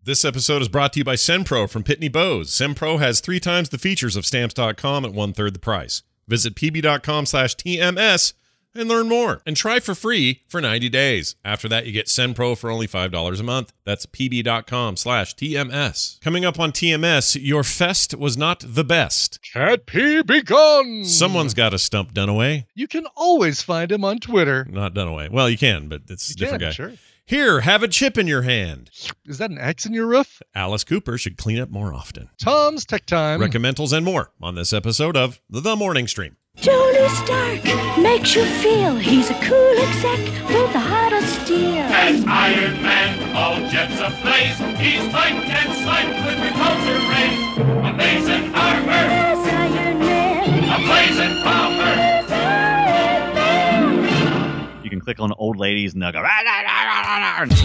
This episode is brought to you by SendPro from Pitney Bowes. SendPro has 3 times the features of Stamps.com at 1/3 the price. Visit pb.com/TMS and learn more. And try for free for 90 days. After that, you get SendPro for only $5 a month. That's pb.com/TMS. Coming up on TMS, your fest was not the best. Cat P be gone! Someone's got a stump Dunaway. You can always find him on Twitter. Not Dunaway. Well, you can, but it's a different guy. Sure. Here, have a chip in your hand. Is that an X in your roof? Alice Cooper should clean up more often. Tom's Tech Time. Recommendals and more on this episode of The Morning Stream. Tony Stark makes you feel he's a cool exec with the hottest steer. As Iron Man, all jets ablaze, he's tight and slight with repulsor rays. Amazing armor, As Iron Man, a blazing bomber. as Iron Man. You can click on old ladies and they'll go. "Rah, rah, rah, rah, rah, rah."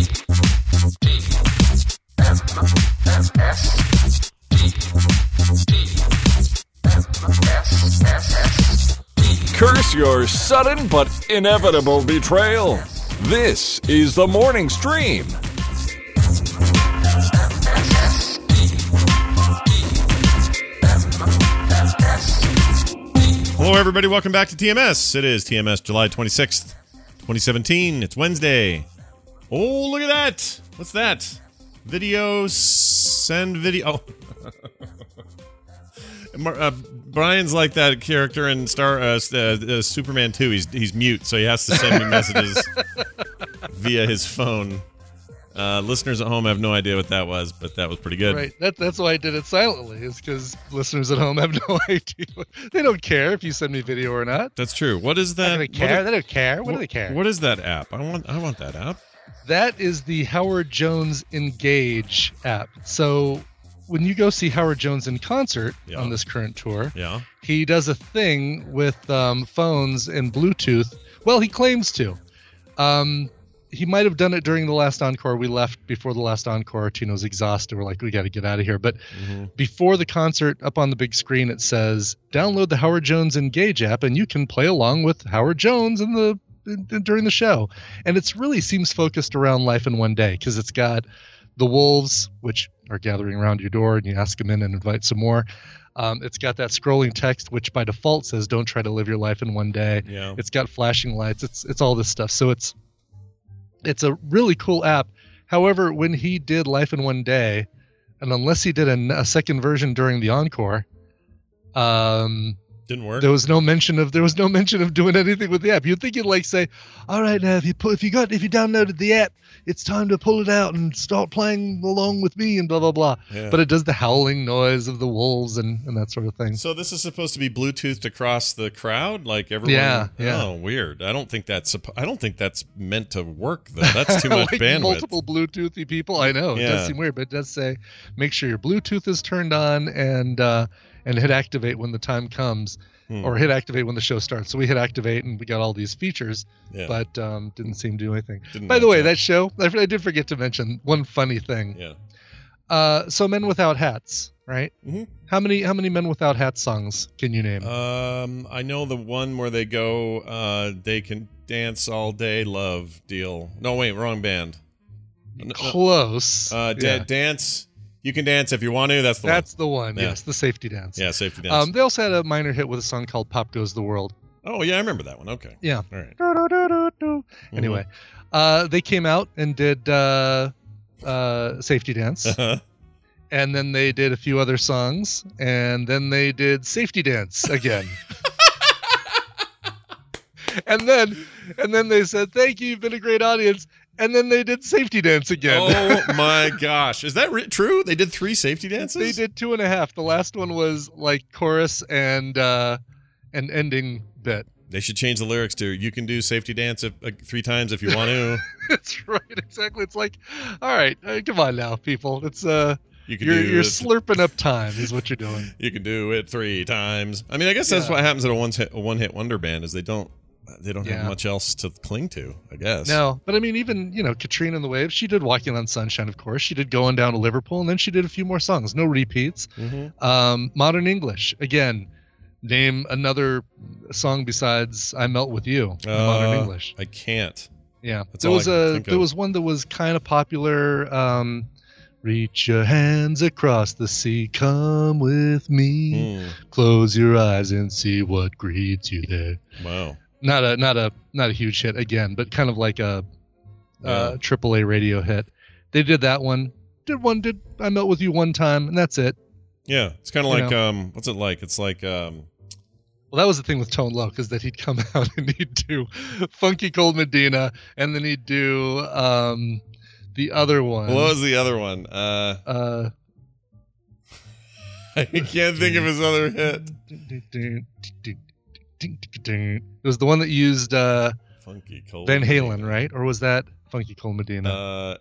Curse your sudden but inevitable betrayal. This is The Morning Stream. Hello, everybody. Welcome back to TMS. It is TMS July 26th, 2017. It's Wednesday. Oh, look at that. What's that? Video, send video. Oh. Brian's like that character in Superman 2. He's mute, so he has to send me messages via his phone. Listeners at home have no idea what that was, but that was pretty good. Right. That's why I did it silently, is because listeners at home have no idea. They don't care if you send me video or not. That's true. What is that? They care. They don't care. What do they care? What is that app? I want that app. That is the Howard Jones Engage app. So when you go see Howard Jones in concert on this current tour, he does a thing with phones and Bluetooth. Well, he claims to. He might have done it during the last encore. We left before the last encore. Tino's exhausted. We're like, we got to get out of here. But before the concert, up on the big screen, it says, download the Howard Jones Engage app, and you can play along with Howard Jones during the show. And it really seems focused around Life in One Day, because it's got the wolves, which are gathering around your door, and you ask them in and invite some more. It's got that scrolling text, which by default says, don't try to live your life in one day. Yeah. It's got flashing lights. It's all this stuff. So it's a really cool app. However, when he did Life in One Day, and unless he did a second version during the encore, didn't work. There was no mention of doing anything with the app. You'd think you'd say, all right, now if you downloaded the app, it's time to pull it out and start playing along with me and blah blah blah. Yeah. But it does the howling noise of the wolves and that sort of thing. So this is supposed to be Bluetoothed across the crowd, like everyone. Yeah. Oh, weird. I don't think that's meant to work though. That's too much bandwidth. Multiple Bluetoothy people. I know. It does seem weird, but it does say make sure your Bluetooth is turned on and hit activate when the time comes, or hit activate when the show starts. So we hit activate and we got all these features, but didn't seem to do anything. By the way, that show, I did forget to mention one funny thing. Yeah. So Men Without Hats, right? Mm-hmm. How many Men Without Hats songs can you name? I know the one where they go, they can dance all day, love deal. No, wait, wrong band. Close. Dance. You can dance if you want to. That's the one. Yes, the Safety Dance. Yeah, Safety Dance. They also had a minor hit with a song called Pop Goes the World. Oh, yeah, I remember that one. Okay. Yeah. All right. Anyway, they came out and did Safety Dance. And then they did a few other songs. And then they did Safety Dance again. and then they said, thank you, you've been a great audience. And then they did Safety Dance again. Oh my gosh. Is that true? They did 3 safety dances? They did 2.5. The last one was like chorus and an ending bit. They should change the lyrics to "You can do safety dance 3 times if you want to." That's right, exactly. It's like, all right, come on now, people. It's you're slurping up time is what you're doing. You can do it 3 times. I mean, I guess that's what happens at a one-hit wonder band is they don't have much else to cling to, I guess. No, but I mean, even Katrina and the Waves, she did "Walking on Sunshine," of course. She did "Going Down to Liverpool," and then she did a few more songs. No repeats. Mm-hmm. Modern English again. Name another song besides "I Melt with You." Modern English. I can't. Yeah, That's there was one that was kind of popular Reach your hands across the sea, come with me. Close your eyes and see what greets you there. Wow. Not a huge hit again, but kind of like a AAA radio hit. They did that one. Did I Melt With You one time, and that's it. Yeah, it's kind of like what's it like? It's like well, that was the thing with Tone Loc, is that he'd come out and he'd do Funky Cold Medina, and then he'd do the other one. What was the other one? I can't think of his other hit. It was the one that used Funky Cold Van Halen, right? Or was that Funky Cold Medina?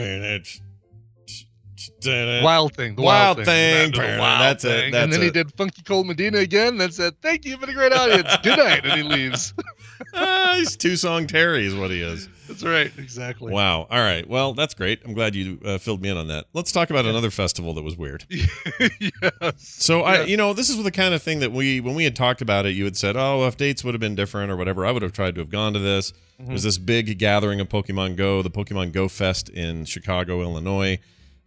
Wild Thing. The Wild Thing. That's it. And then he did Funky Cold Medina again. That said, thank you for the great audience. Good night. And he leaves. He's 2-song Terry is what he is. That's right. Exactly. Wow. All right. Well, that's great. I'm glad you filled me in on that. Let's talk about another festival that was weird. Yes. So this is the kind of thing that when we had talked about it, you had said, oh, if dates would have been different or whatever, I would have tried to have gone to this. Mm-hmm. It was this big gathering of Pokemon Go, the Pokemon Go Fest in Chicago, Illinois.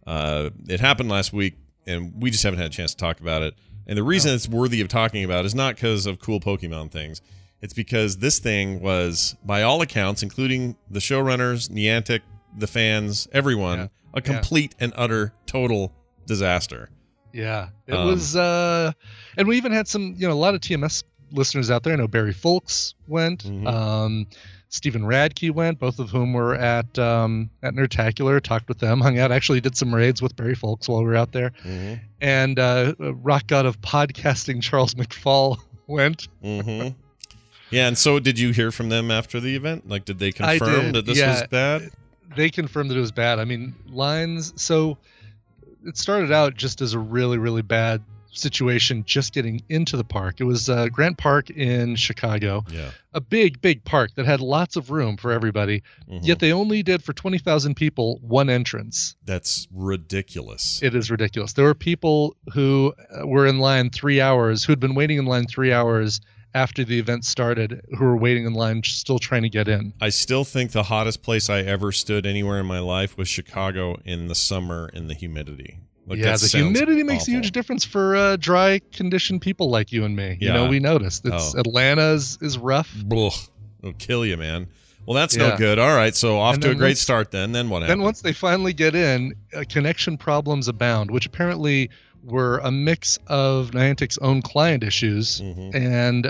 It happened last week, and we just haven't had a chance to talk about it. And the reason it's worthy of talking about is not because of cool Pokemon things. It's because this thing was, by all accounts, including the showrunners, Niantic, the fans, everyone, a complete and utter total disaster. Yeah, it was. And we even had some, a lot of TMS listeners out there. I know Barry Folks went. Mm-hmm. Stephen Radke went, both of whom were at Nerdtacular, talked with them, hung out, actually did some raids with Barry Folks while we were out there. Mm-hmm. And rock god of podcasting Charles McFall went. Mm-hmm. Yeah, and so did you hear from them after the event? Like, did they confirm that this was bad? They confirmed that it was bad. I mean, lines, so it started out just as a really, really bad situation just getting into the park. It was Grant Park in Chicago, a big, big park that had lots of room for everybody, yet they only did for 20,000 people one entrance. That's ridiculous. It is ridiculous. There were people who were in line 3 hours, who had been waiting in line 3 hours after the event started, who were waiting in line still trying to get in. I still think the hottest place I ever stood anywhere in my life was Chicago in the summer in the humidity. Like, the humidity makes a huge difference for dry conditioned people like you and me. Yeah. We noticed. Atlanta is rough. It'll kill you, man. Well, that's no good. All right, so off to a great start then. Then what happened? Then once they finally get in, connection problems abound, which apparently were a mix of Niantic's own client issues and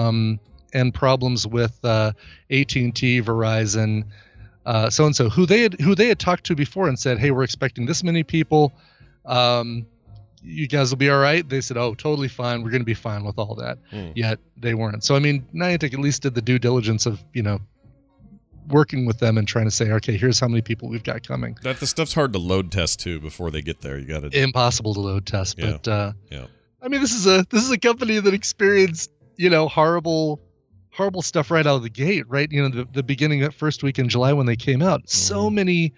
problems with AT&T, Verizon, so and so, who they had talked to before and said, "Hey, we're expecting this many people. You guys will be all right." They said, "Oh, totally fine. We're going to be fine with all that." Yet they weren't. So I mean, Niantic at least did the due diligence of working with them and trying to say, okay, here's how many people we've got coming. That the stuff's hard to load test too before they get there. You got to impossible to load test. But I mean, this is a company that experienced horrible stuff right out of the gate. Right, the beginning of first week in July when they came out, so many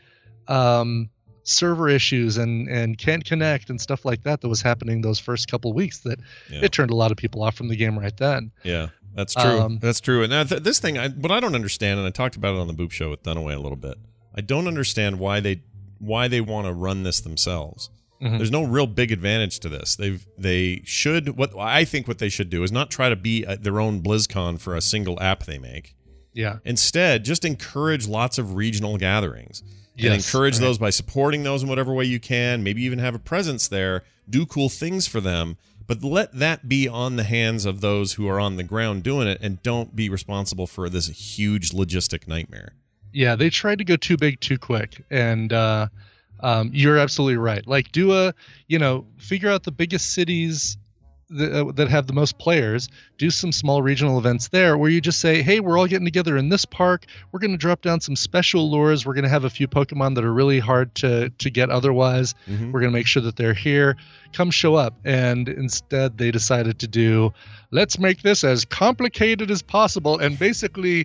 server issues and can't connect and stuff like that was happening those first couple of weeks that it turned a lot of people off from the game right then. Yeah. That's true. That's true. And this thing, what I don't understand, and I talked about it on the Boop Show with Dunaway a little bit, I don't understand why they want to run this themselves. There's no real big advantage to this. They should, I think what they should do is not try to be their own BlizzCon for a single app they make. Yeah. Instead, just encourage lots of regional gatherings. And encourage those by supporting those in whatever way you can. Maybe even have a presence there. Do cool things for them. But let that be on the hands of those who are on the ground doing it, and don't be responsible for this huge logistic nightmare. Yeah, they tried to go too big too quick, and you're absolutely right. Like, figure out the biggest cities that have the most players, do some small regional events there where you just say, hey, we're all getting together in this park. We're going to drop down some special lures. We're going to have a few Pokemon that are really hard to get otherwise. We're going to make sure that they're here. Come show up. And instead they decided to do, let's make this as complicated as possible and basically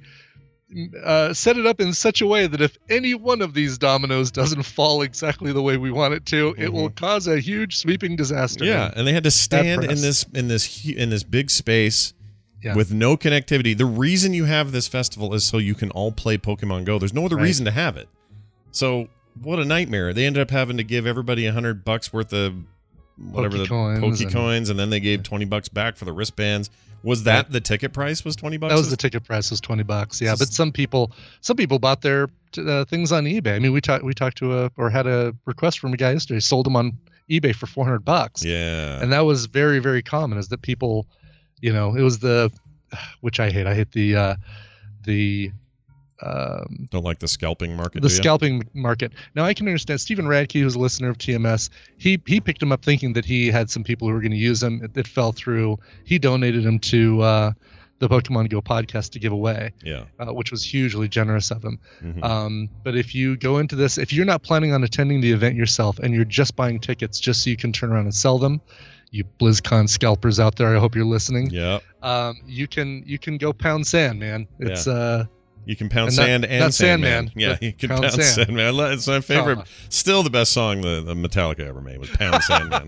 set it up in such a way that if any one of these dominoes doesn't fall exactly the way we want it to, it will cause a huge sweeping disaster. Yeah, and they had to stand in this big space with no connectivity. The reason you have this festival is so you can all play Pokemon Go. There's no other reason to have it. So what a nightmare. They ended up having to give everybody $100 worth of whatever Poke coins, and then they gave $20 back for the wristbands. Was that the ticket price? Was $20? That was the ticket price. Was $20. Yeah, but some people bought their things on eBay. I mean, we talked to or had a request from a guy yesterday. Sold them on eBay for $400. Yeah, and that was very, very common. Is that people, it was which I hate. I hate the don't like the scalping market. The scalping market. Now I can understand Stephen Radke, who's a listener of TMS. He picked them up thinking that he had some people who were going to use them. It fell through. He donated them to the Pokemon Go podcast to give away. Yeah, which was hugely generous of him. Mm-hmm. But if you go into this, if you're not planning on attending the event yourself and you're just buying tickets just so you can turn around and sell them, you BlizzCon scalpers out there, I hope you're listening. Yeah. You can go pound sand, man. It's You can pound sand and Sandman. Yeah, you can pound Sandman. It's my favorite. Still the best song the Metallica ever made was Pound Sandman.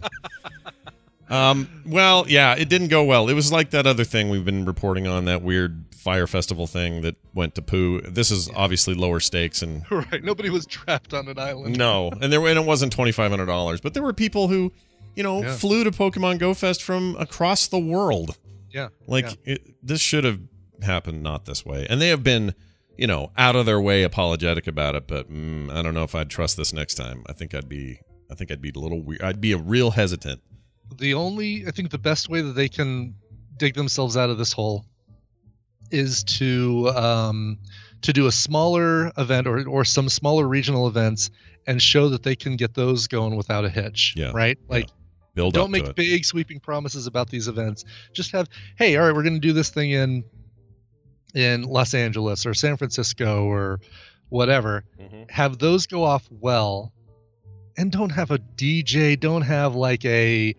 Well, yeah, it didn't go well. It was like that other thing we've been reporting on, that weird fire festival thing that went to poo. This is obviously lower stakes, and right. Nobody was trapped on an island. No, and it wasn't $2,500, but there were people who, flew to Pokemon Go Fest from across the world. Yeah, this should have happened not this way, and they have been out of their way apologetic about it, but I don't know if I'd trust this next time. I think I'd be a little weird. I'd be a real hesitant. I think the best way that they can dig themselves out of this hole is to do a smaller event or some smaller regional events and show that they can get those going without a hitch. Yeah. Right? Like, don't make big sweeping promises about these events. Just have, hey, all right, we're going to do this thing in Los Angeles or San Francisco or whatever. Mm-hmm. Have those go off well, and don't have a DJ, don't have like a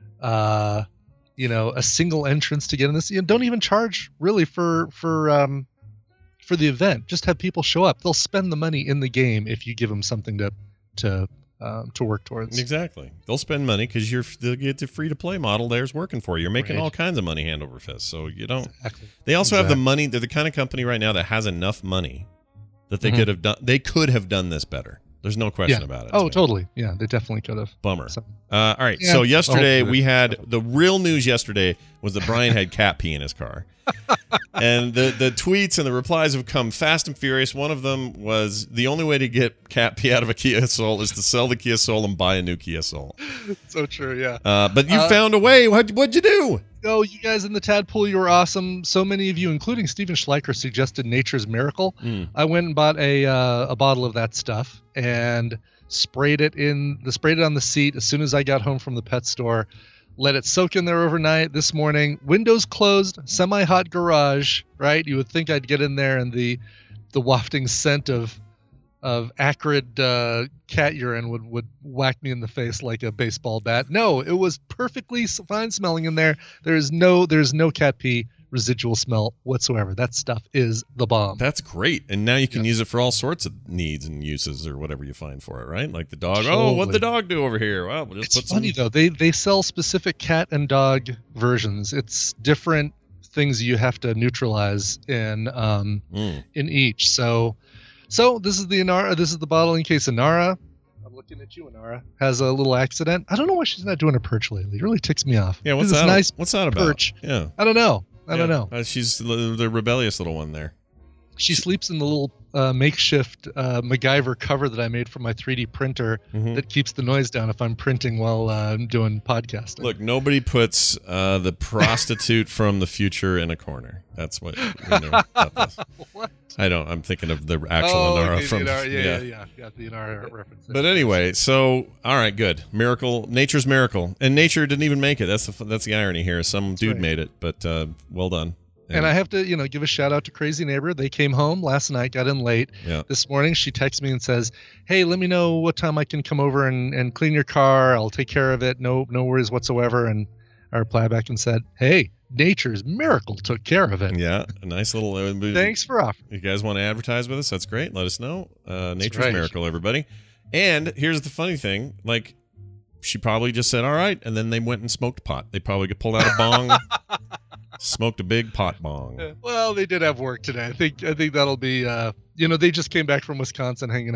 single entrance to get in this. Don't even charge really for the event. Just have people show up. They'll spend the money in the game if you give them something to work towards. Exactly. They'll spend money because they'll get the free-to-play model there's working for you. You're making all kinds of money hand over fist, so you don't. Exactly. They also have the money. They're the kind of company right now that has enough money that they could have done. They could have done this better. There's no question about it. Oh, totally. Yeah, they definitely could have. Bummer. All right. Yeah. So yesterday we had the real news. Yesterday was that Brian had cat pee in his car, and the tweets and the replies have come fast and furious. One of them was the only way to get cat pee out of a Kia Soul is to sell the Kia Soul and buy a new Kia Soul. So true. Yeah. But you found a way. What'd you do? Oh, you guys in the Tadpool, you were awesome. So many of you, including Steven Schleicher, suggested Nature's Miracle. I went and bought a bottle of that stuff and sprayed it on the seat as soon as I got home from the pet store. Let it soak in there overnight. This morning, windows closed, semi-hot garage. Right, you would think I'd get in there and the wafting scent of acrid cat urine would whack me in the face like a baseball bat. No, it was perfectly fine smelling in there. There's no cat pee residual smell whatsoever. That stuff is the bomb. That's great. And now you can use it for all sorts of needs and uses or whatever you find for it, right? Like the dog. Totally. Oh, what'd the dog do over here? Well, we'll just it's funny though. They sell specific cat and dog versions. It's different things you have to neutralize in each. So this is the Inara. This is the bottle in case Inara. I'm looking at you, Inara. Has a little accident. I don't know why she's not doing her perch lately. It really ticks me off. Yeah, what's that? Nice what's that about? Perch. Yeah, I don't know. I don't know. She's the rebellious little one there. She sleeps in the little makeshift MacGyver cover that I made for my 3D printer that keeps the noise down if I'm printing while I'm doing podcasting. Look, nobody puts the prostitute from the future in a corner. That's what we know about this. What? I don't. I'm thinking of the actual Inara from Inara, yeah, the Inara reference. But anyway, so all right, good. Miracle, Nature's Miracle, and nature didn't even make it. That's the irony here. Some dude made it, but well done. And I have to, give a shout out to Crazy Neighbor. They came home last night, got in late. Yeah. This morning, she texts me and says, "Hey, let me know what time I can come over and clean your car. I'll take care of it. No worries whatsoever." And I replied back and said, "Hey, Nature's Miracle took care of it." Yeah, a nice little. Thanks for offering. You guys want to advertise with us? That's great. Let us know. Nature's Miracle, everybody. And here's the funny thing: like, she probably just said, "All right," and then they went and smoked pot. They probably pulled out a bong. Smoked a big pot bong. Well, they did have work today. I think that'll be. They just came back from Wisconsin, hanging out with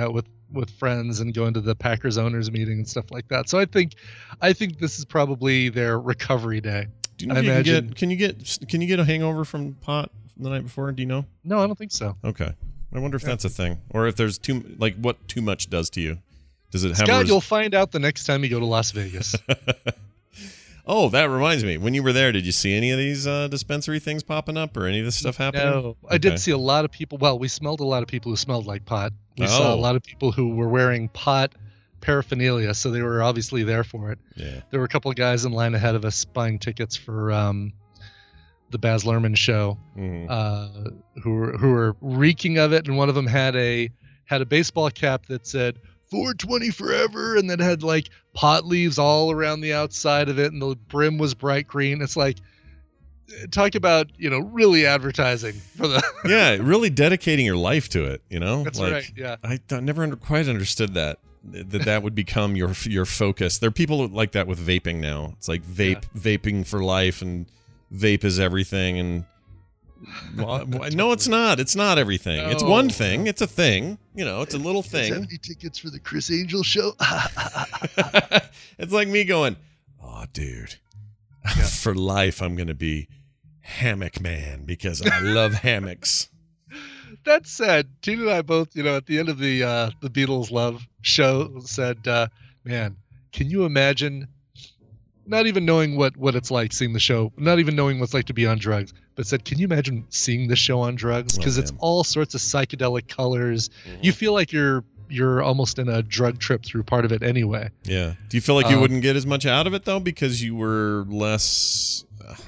with friends and going to the Packers owners meeting and stuff like that. So I think this is probably their recovery day. Do you know if can you get a hangover from pot the night before? Do you know? No, I don't think so. Okay. I wonder if that's a thing, or if there's what too much does to you. Does it have? Scott, you'll find out the next time you go to Las Vegas. Oh, that reminds me. When you were there, did you see any of these dispensary things popping up, or any of this stuff happening? No, okay. I did see a lot of people. Well, we smelled a lot of people who smelled like pot. We saw a lot of people who were wearing pot paraphernalia, so they were obviously there for it. Yeah. There were a couple of guys in line ahead of us buying tickets for the Baz Luhrmann show, who were reeking of it, and one of them had a baseball cap that said 420 forever, and then had like pot leaves all around the outside of it, and the brim was bright green. It's like, talk about, really advertising for the really dedicating your life to it. That's like, right. Yeah, I never quite understood that would become your focus. There are people like that with vaping now. It's like vaping for life, and vape is everything. And no, it's not. It's not everything. No. It's one thing. It's a thing. It's a little thing. 70 tickets for the Chris Angel show. It's like me going, oh, dude, for life I'm going to be hammock man because I love hammocks. That said, Tina and I both, at the end of the Beatles Love show said, man, can you imagine not even knowing what it's like seeing the show, not even knowing what it's like to be on drugs, but said, can you imagine seeing the show on drugs? Because it's all sorts of psychedelic colors. Mm-hmm. You feel like you're almost in a drug trip through part of it anyway. Yeah. Do you feel like you wouldn't get as much out of it, though, because you were less...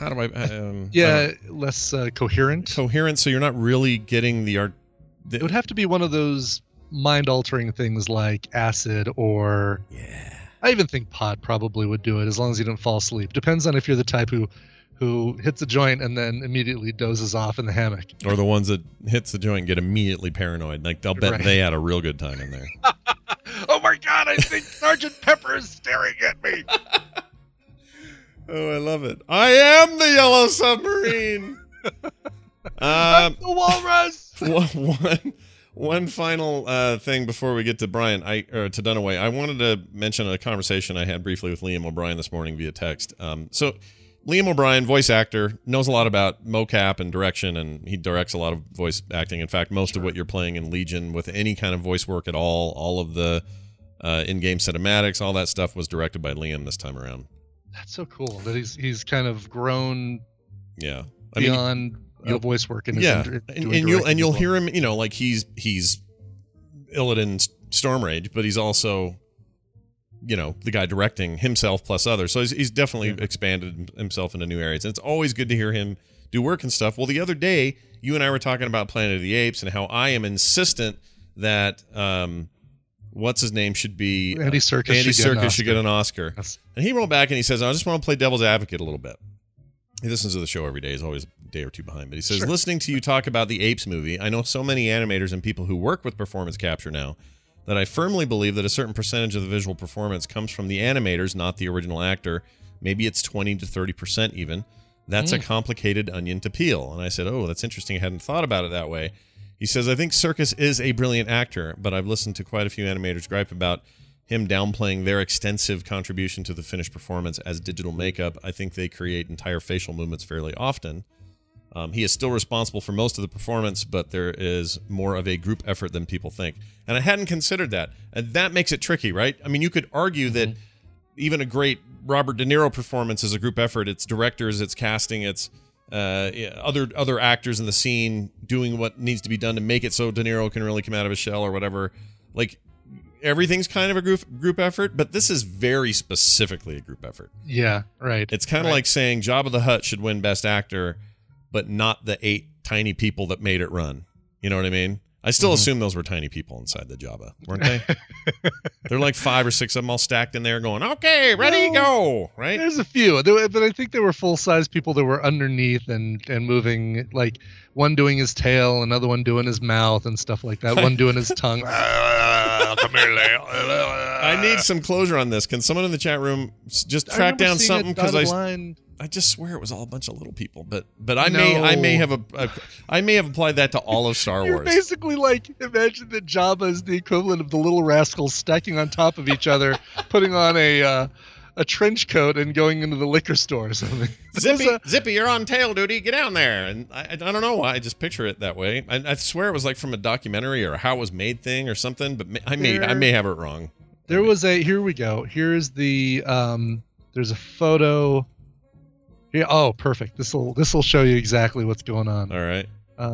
less coherent. Coherent, so you're not really getting the art. It would have to be one of those mind-altering things like acid or... Yeah. I even think pot probably would do it as long as you don't fall asleep. Depends on if you're the type who hits a joint and then immediately dozes off in the hammock. Or the ones that hits the joint and get immediately paranoid. Like, they'll bet they had a real good time in there. Oh my God, I think Sergeant Pepper is staring at me. Oh, I love it. I am the Yellow Submarine. I'm the Walrus. One final thing before we get to Brian, to Dunaway. I wanted to mention a conversation I had briefly with Liam O'Brien this morning via text. So Liam O'Brien, voice actor, knows a lot about mocap and direction, and he directs a lot of voice acting. In fact, most of what you're playing in Legion with any kind of voice work at all of the in-game cinematics, all that stuff was directed by Liam this time around. That's so cool that he's kind of grown. Yeah, beyond voice work and you'll hear him. Like he's Illidan Stormrage, but he's also the guy directing himself plus others. So he's definitely expanded himself into new areas, and it's always good to hear him do work and stuff. Well, the other day you and I were talking about Planet of the Apes and how I am insistent that what's his name should be Andy Serkis should get an Oscar. Yes. And he wrote back and he says, I just want to play devil's advocate a little bit. He listens to the show every day. He's always a day or two behind. But he says, listening to you talk about the Apes movie, I know so many animators and people who work with performance capture now that I firmly believe that a certain percentage of the visual performance comes from the animators, not the original actor. Maybe it's 20 to 30% even. That's a complicated onion to peel. And I said, oh, that's interesting. I hadn't thought about it that way. He says, I think Serkis is a brilliant actor, but I've listened to quite a few animators gripe about him downplaying their extensive contribution to the finished performance as digital makeup. I think they create entire facial movements fairly often. He is still responsible for most of the performance, but there is more of a group effort than people think. And I hadn't considered that. And that makes it tricky, right? I mean, you could argue that even a great Robert De Niro performance is a group effort. It's directors, it's casting, it's other actors in the scene doing what needs to be done to make it so De Niro can really come out of his shell or whatever. Like, everything's kind of a group effort, but this is very specifically a group effort. Yeah, right. It's kind of like saying Jabba the Hutt should win Best Actor, but not the 8 tiny people that made it run. You know what I mean? I still assume those were tiny people inside the Jabba, weren't they? They're like 5 or 6 of them all stacked in there going, okay, ready, go, right? There's a few, but I think there were full-size people that were underneath and moving, like one doing his tail, another one doing his mouth and stuff like that, one doing his tongue. Come here, Leo. I need some closure on this. Can someone in the chat room just track down something? Because I just swear it was all a bunch of little people, but I may have applied that to all of Star You're Wars. Basically, like, imagine that Jabba is the equivalent of the little rascals stacking on top of each other, putting on a trench coat and going into the liquor store or something. Zippy, you're on tail duty. Get down there. And I don't know why I just picture it that way. I swear it was like from a documentary or a how it was made thing or something, but I may have it wrong. There was here we go. Here's the there's a photo. Yeah, oh, perfect. This will show you exactly what's going on. All right.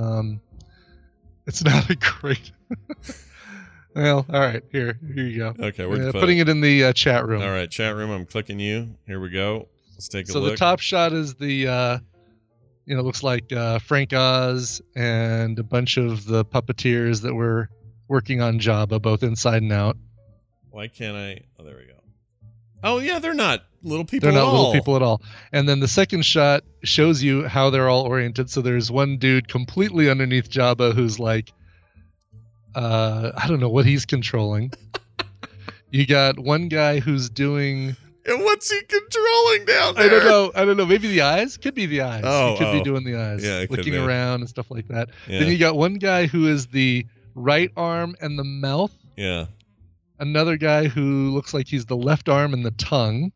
It's not a great. Well, all right. Here you go. Okay, we're putting it in the chat room. All right, chat room. I'm clicking you. Here we go. Let's take a look. So the top shot is the, looks like Frank Oz and a bunch of the puppeteers that were working on Jabba, both inside and out. Why can't I? Oh, there we go. Oh yeah, they're not little people. They're not little people at all. And then the second shot shows you how they're all oriented. So there's one dude completely underneath Jabba who's like, I don't know what he's controlling. You got one guy who's doing. And what's he controlling down there? I don't know. Maybe the eyes. Could be the eyes. Oh, he could be doing the eyes. Yeah, looking around and stuff like that. Yeah. Then you got one guy who is the right arm and the mouth. Yeah. Another guy who looks like he's the left arm and the tongue.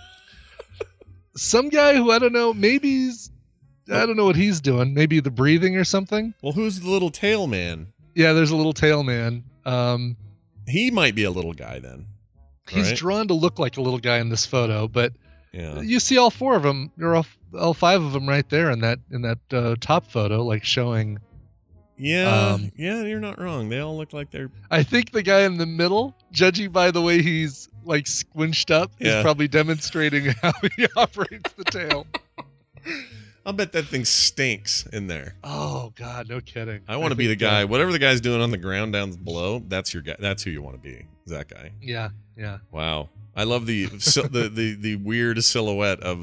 Some guy who I don't know, I don't know what he's doing. Maybe the breathing or something. Well, who's the little tail man? Yeah, there's a little tail man. He might be a little guy then. He's drawn to look like a little guy in this photo, but yeah. You see all four of them, or all five of them right there in that top photo, like showing. Yeah, you're not wrong. They all look like they're. I think the guy in the middle, judging by the way he's like squinched up, is probably demonstrating how he operates the tail. I'll bet that thing stinks in there. Oh God, no kidding. I want to be the guy. Whatever the guy's doing on the ground down below, that's your guy. That's who you want to be. Is that guy? Yeah. Wow, I love the weird silhouette of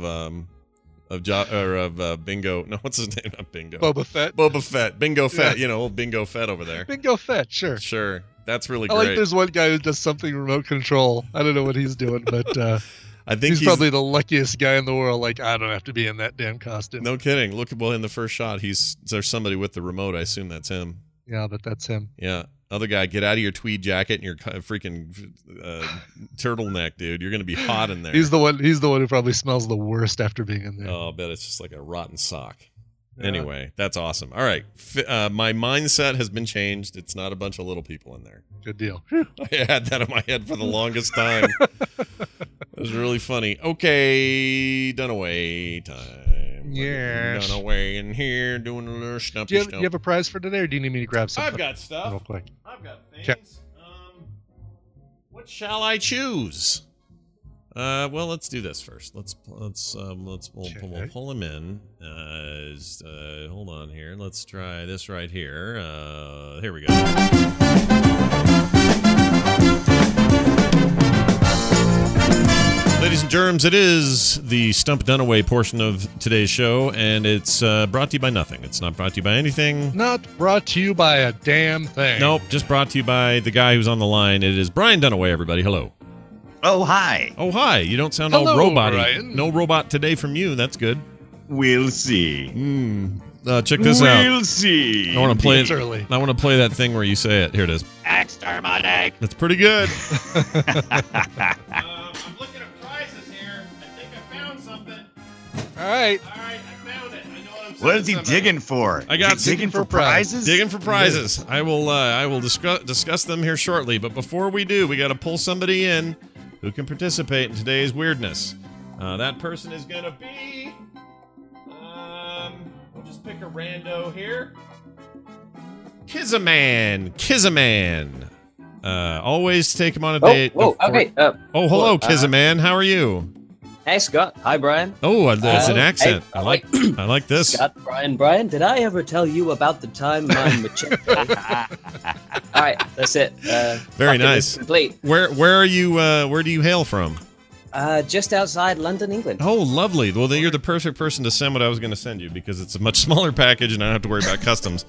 Bingo. No, what's his name? Not Bingo. Boba Fett. Bingo Fett. Yeah. Old Bingo Fett over there. Bingo Fett. Sure. That's really great. I like there's one guy who does something remote control. I don't know what he's doing, but I think he's probably the luckiest guy in the world. Like, I don't have to be in that damn costume. No kidding. Look, in the first shot, there's somebody with the remote. I assume that's him. Yeah, but that's him. Yeah. Other guy, get out of your tweed jacket and your freaking turtleneck, dude. You're gonna be hot in there. He's the one who probably smells the worst after being in there. Oh, I bet it's just like a rotten sock. Yeah. Anyway, that's awesome. All right, my mindset has been changed. It's not a bunch of little people in there. Good deal. I had that in my head for the longest time. It was really funny. Okay, Dunaway time. Yeah. Dunaway in here doing a little stuff. Do you have a prize for today, or do you need me to grab something? I've got stuff. Real quick. I've got things. What shall I choose? Well, let's do this first. We'll pull him in. Hold on here. Let's try this right here. Here we go. Ladies and germs, it is the Stump Dunaway portion of today's show, and it's brought to you by nothing. It's not brought to you by anything. Not brought to you by a damn thing. Nope, just brought to you by the guy who's on the line. It is Brian Dunaway, everybody. Hello. Oh, hi. Oh, hi. You don't sound all robot-y. No robot today from you. That's good. We'll see. Check this out. We'll see. I want to play it. Early. I want to play that thing where you say it. Here it is. Exterminate. That's pretty good. All right, I found it. I know what I'm saying. What is he digging for? I got digging for prizes. Digging for prizes. I will discuss them here shortly. But before we do, we got to pull somebody in who can participate in today's weirdness. That person is gonna be. We'll just pick a rando here. Kizaman. Always take him on a date. Okay. Hello, Kizaman. How are you? Hey, Scott. Hi, Brian. Oh, there's an accent. Hey, I like this. Scott, Brian, did I ever tell you about the time my machete? All right, that's it. Very nice. Complete. Where are you? Where do you hail from? Just outside London, England. Oh, lovely. Well, then you're the perfect person to send what I was going to send you because it's a much smaller package and I don't have to worry about customs.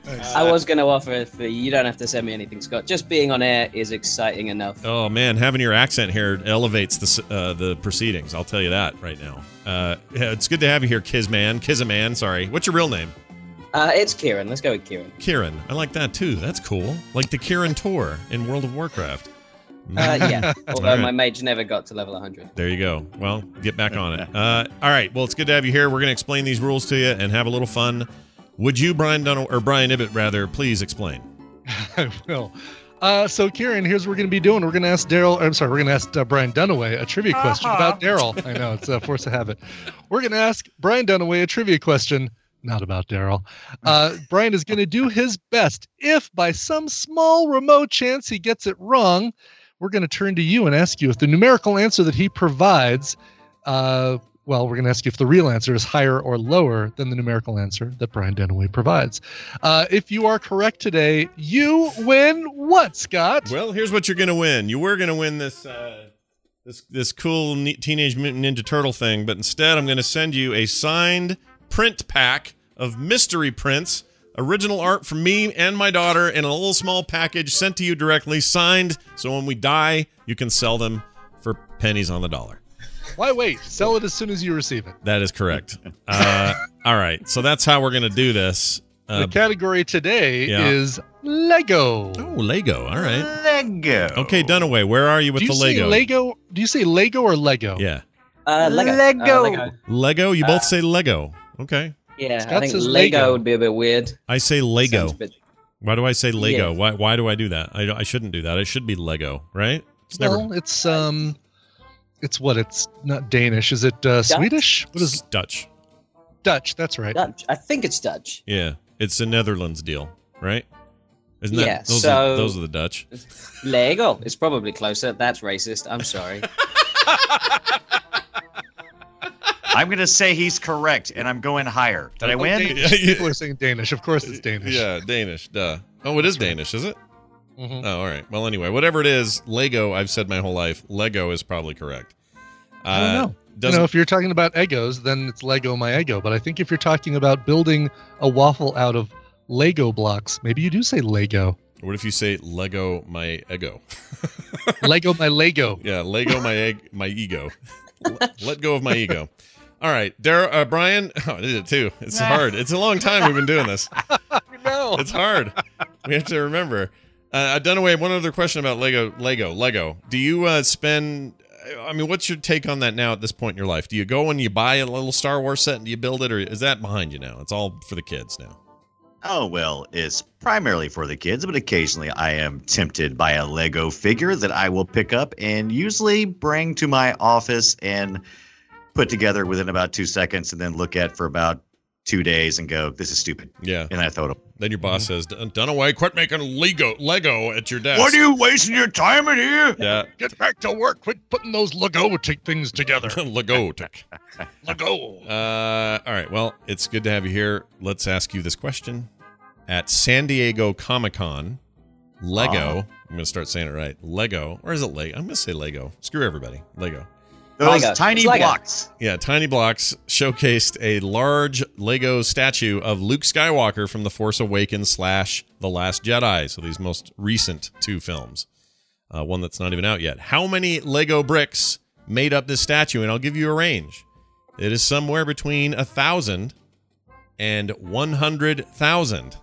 I was going to offer a fee. You don't have to send me anything, Scott. Just being on air is exciting enough. Oh man, having your accent here elevates the proceedings. I'll tell you that right now. It's good to have you here, Kizaman. Sorry, what's your real name? It's Kieran. Let's go with Kieran. Kieran, I like that too. That's cool. Like the Kieran Tor in World of Warcraft. Yeah, although my mage never got to level 100. There you go. Well, get back on it. All right. Well, it's good to have you here. We're going to explain these rules to you and have a little fun. Would you, Brian Ibbott, rather, please explain? I will. So, Kieran, here's what we're going to be doing. We're going to ask Daryl. We're going to ask Brian Dunaway a trivia question about Daryl. I know, it's a force of habit. We're going to ask Brian Dunaway a trivia question, not about Daryl. Brian is going to do his best. If by some small remote chance he gets it wrong, we're going to turn to you and ask you if the numerical answer that he provides, we're going to ask you if the real answer is higher or lower than the numerical answer that Brian Dunaway provides. If you are correct today, you win what, Scott? Well, here's what you're going to win. You were going to win this this cool Teenage Mutant Ninja Turtle thing, but instead I'm going to send you a signed print pack of mystery prints. Original art from me and my daughter in a little small package sent to you directly, signed, so when we die, you can sell them for pennies on the dollar. Why wait? Sell it as soon as you receive it. That is correct. All right, so that's how we're going to do this. The category today is Lego. Oh, Lego. All right. Lego. Okay, Dunaway, where are you with the Lego? Do you say Lego or Lego? Yeah. Lego. Lego? You both say Lego. Okay. Yeah, Scott I think says Lego would be a bit weird. I say Lego. Sounds a bit- Why do I say Lego? Yeah. Why do I do that? I shouldn't do that. It should be Lego, right? It's what? It's not Danish. Is it Swedish? What is Dutch? Dutch? That's right. Dutch. I think it's Dutch. Yeah, it's a Netherlands deal, right? Isn't Yeah, that so- those are the Dutch? Lego. It's probably closer. That's racist. I'm sorry. I'm going to say he's correct, and I'm going higher. Did I win? People are saying Danish. Of course it's Danish. Yeah, Danish. Duh. Oh, it is Danish, is it? Mm-hmm. Oh, all right. Well, anyway, whatever it is, Lego. I've said my whole life, Lego is probably correct. I don't know. If you're talking about Egos, then it's Lego my Ego. But I think if you're talking about building a waffle out of Lego blocks, maybe you do say Lego. What if you say Lego my ego? Lego my Lego. Yeah, Lego my ego. Let go of my ego. All right, Brian. Oh, I did it too. It's hard. It's a long time we've been doing this. No, it's hard. We have to remember. Dunaway, one other question about Lego. Do you spend? I mean, what's your take on that now at this point in your life? Do you go and you buy a little Star Wars set and do you build it, or is that behind you now? It's all for the kids now. Oh, well, it's primarily for the kids, but occasionally I am tempted by a Lego figure that I will pick up and usually bring to my office and put together within about 2 seconds and then look at for about 2 days and go, this is stupid. Yeah. And I throw it up. Then your boss says, Dunaway, quit making Lego at your desk. What are you wasting your time in here? Yeah. Get back to work. Quit putting those Lego things together. Lego. Lego. All right. Well, it's good to have you here. Let's ask you this question. At San Diego Comic-Con, Lego, I'm going to start saying it right. Lego, or is it Lego? I'm going to say Lego. Screw everybody. Lego. Those tiny blocks. Yeah, tiny blocks showcased a large Lego statue of Luke Skywalker from The Force Awakens / The Last Jedi. So these most recent two films. One that's not even out yet. How many Lego bricks made up this statue? And I'll give you a range. It is somewhere between 1,000 and 100,000.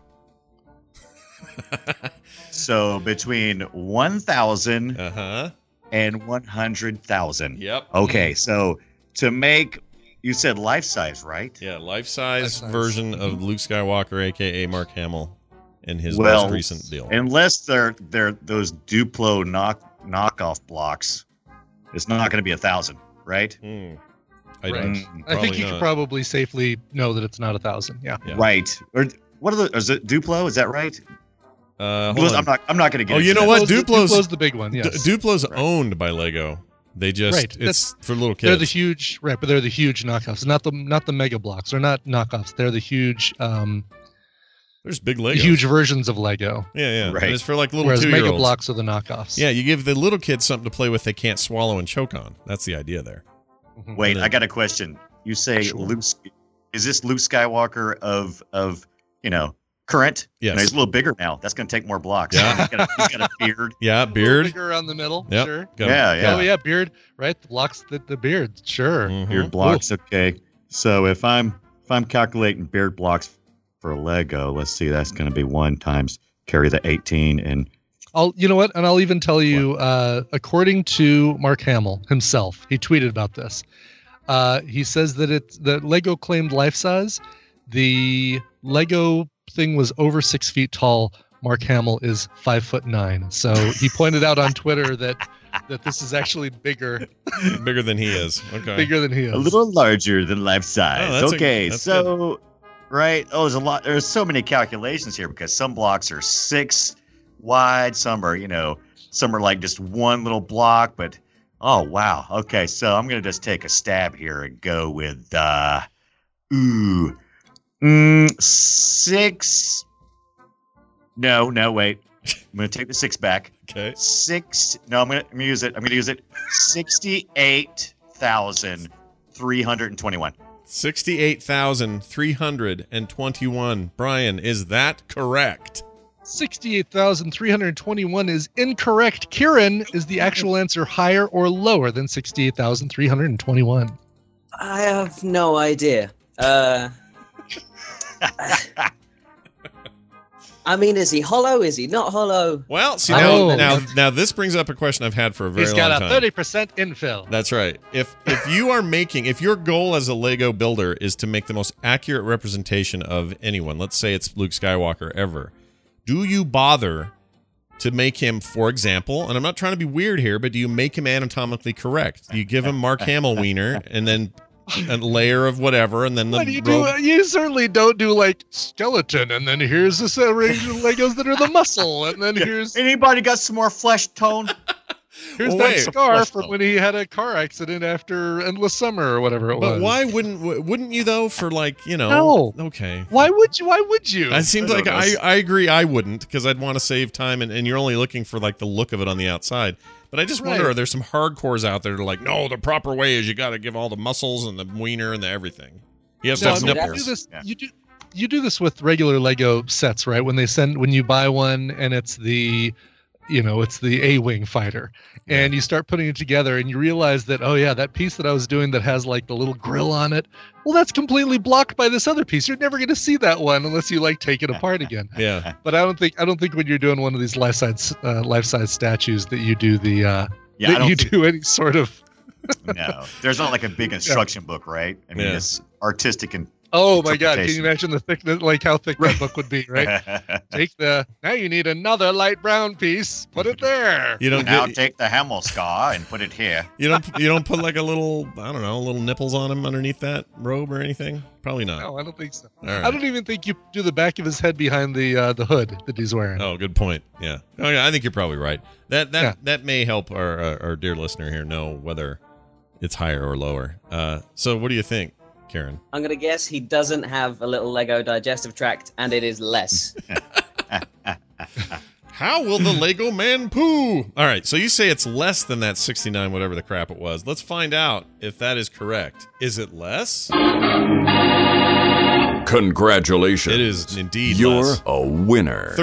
So between 1,000 and 100,000. Yep. Okay, so to make, you said life size, right? Yeah, life size version of Luke Skywalker, aka Mark Hamill, in his most recent deal. Unless they're those Duplo knockoff blocks, it's not going to be 1,000, right? I think you can probably safely know that it's not 1,000. Yeah. Right. Or what are the? Is it Duplo? Is that right? I'm not going to get. Oh, you know what? Duplo's the big one. Yes. Duplo's owned by Lego. They just it's for little kids. They're the huge, right? But they're the huge knockoffs, not the mega blocks. They're not knockoffs. They're the huge. There's big Legos. Huge versions of Lego. Yeah. Right. And it's for like little Whereas 2-year-olds. mega blocks are the knockoffs. Yeah, you give the little kids something to play with they can't swallow and choke on. That's the idea there. Wait, I got a question. You say Luke? Is this Luke Skywalker of Current. Yes. He's a little bigger now. That's going to take more blocks. Yeah. He's got a beard. Yeah, beard. Bigger around the middle. Yep. Sure. Yeah. Oh yeah, beard. Right, blocks the beard. Sure. Mhm. Beard blocks. Okay. So if I'm calculating beard blocks for a Lego, let's see. That's going to be 1 times carry the 18 and. You know what? And I'll even tell you, according to Mark Hamill himself, he tweeted about this. He says that the Lego claimed life size. The Lego thing was over 6 feet tall. Mark Hamill is 5'9". So he pointed out on Twitter that this is actually bigger. Bigger than he is. Okay. Bigger than he is. A little larger than life size. Oh, that's okay. that's so, right. Oh, there's so many calculations here because some blocks are 6 wide. Some are, some are like just one little block, but oh, wow. Okay. So I'm going to just take a stab here and go with, 6. No, wait. I'm going to take the 6 back. Okay. 6. No, I'm going to use it. 68,321. 68,321. Brian, is that correct? 68,321 is incorrect. Kieran, is the actual answer higher or lower than 68,321? I have no idea. I mean, is he hollow? Is he not hollow? Well, see, now this brings up a question I've had for a very long time. He's got a 30% infill. That's right. If your goal as a Lego builder is to make the most accurate representation of anyone, let's say it's Luke Skywalker ever, do you bother to make him, for example, and I'm not trying to be weird here, but do you make him anatomically correct? Do you give him Mark Hamill wiener and then a layer of whatever, and then the you certainly don't do like skeleton, and then here's this range of Legos that are the muscle, and then here's anybody got some more flesh tone? Here's that scar from when he had a car accident after Endless Summer or whatever it was. But why wouldn't you though? For no. Okay. Why would you? It seems like I agree. I wouldn't, because I'd want to save time, and you're only looking for like the look of it on the outside. But I just wonder, are there some hardcores out there that are like, no, the proper way is you got to give all the muscles and the wiener and the everything. He has to have nipples. You do this with regular Lego sets, right? When you buy one and it's the A-Wing fighter, and you start putting it together and you realize that, oh yeah, that piece that I was doing that has like the little grill on it, well, that's completely blocked by this other piece. You're never going to see that one unless you like take it apart again. Yeah. But I don't think when you're doing one of these life-size statues that you do do any sort of. No, there's not like a big instruction book, right? I mean, it's artistic and. Oh my God! Can you imagine the thickness, like how thick that book would be, right? Now you need another light brown piece. Put it there. Take the Hamill scar and put it here. You don't put like a little, I don't know, little nipples on him underneath that robe or anything? Probably not. No, I don't think so. Right. I don't even think you do the back of his head behind the hood that he's wearing. Oh, good point. Yeah. Oh yeah, I think you're probably right. That may help our dear listener here know whether it's higher or lower. So what do you think, Karen? I'm going to guess he doesn't have a little Lego digestive tract, and it is less. How will the Lego man poo? All right, so you say it's less than that 69, whatever the crap it was. Let's find out if that is correct. Is it less? Congratulations. It is indeed You're less. a winner.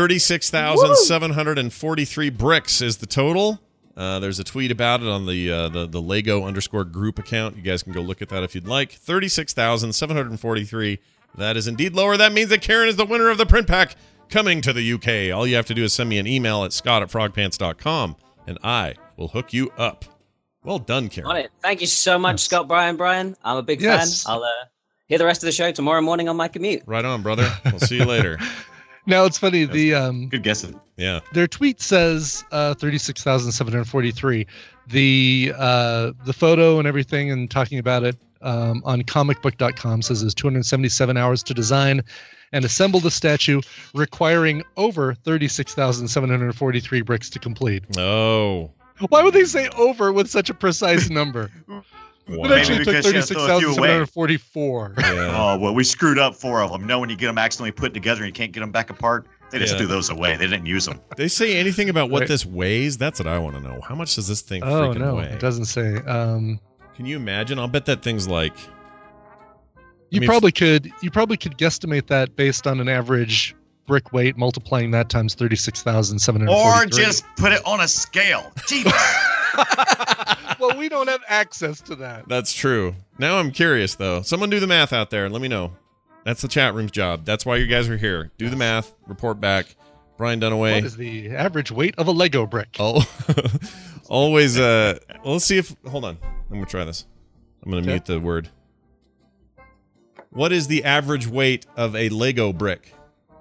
36,743 bricks is the total. There's a tweet about it on the Lego_group account. You guys can go look at that if you'd like. 36,743. That is indeed lower. That means that Karen is the winner of the print pack coming to the UK. All you have to do is send me an email at scott@frogpants.com, and I will hook you up. Well done, Karen. On it. Thank you so much, Scott Brian. I'm a big fan. I'll hear the rest of the show tomorrow morning on my commute. Right on, brother. We'll see you later. Now it's funny. Good guessing. Yeah. Their tweet says 36,743. The photo and everything and talking about it on comicbook.com says it's 277 hours to design and assemble the statue, requiring over 36,743 bricks to complete. Oh. Why would they say over with such a precise number? It actually took 36,744. Yeah. Oh, well, we screwed up 4 of them. When you get them accidentally put together and you can't get them back apart, they just threw those away. They didn't use them. They say anything about what this weighs? That's what I want to know. How much does this thing freaking weigh? It doesn't say. Can you imagine? I'll bet that thing's like... You probably could guesstimate that based on an average brick weight, multiplying that times 36,743. Or just put it on a scale. Jesus. Well, we don't have access to that. That's true. Now I'm curious, though. Someone do the math out there and let me know. That's the chat room's job. That's why you guys are here. Do the math. Report back. Brian Dunaway. What is the average weight of a Lego brick? Oh, always. Well, let's see if. Hold on. I'm going to try this. I'm going to mute the word. What is the average weight of a Lego brick?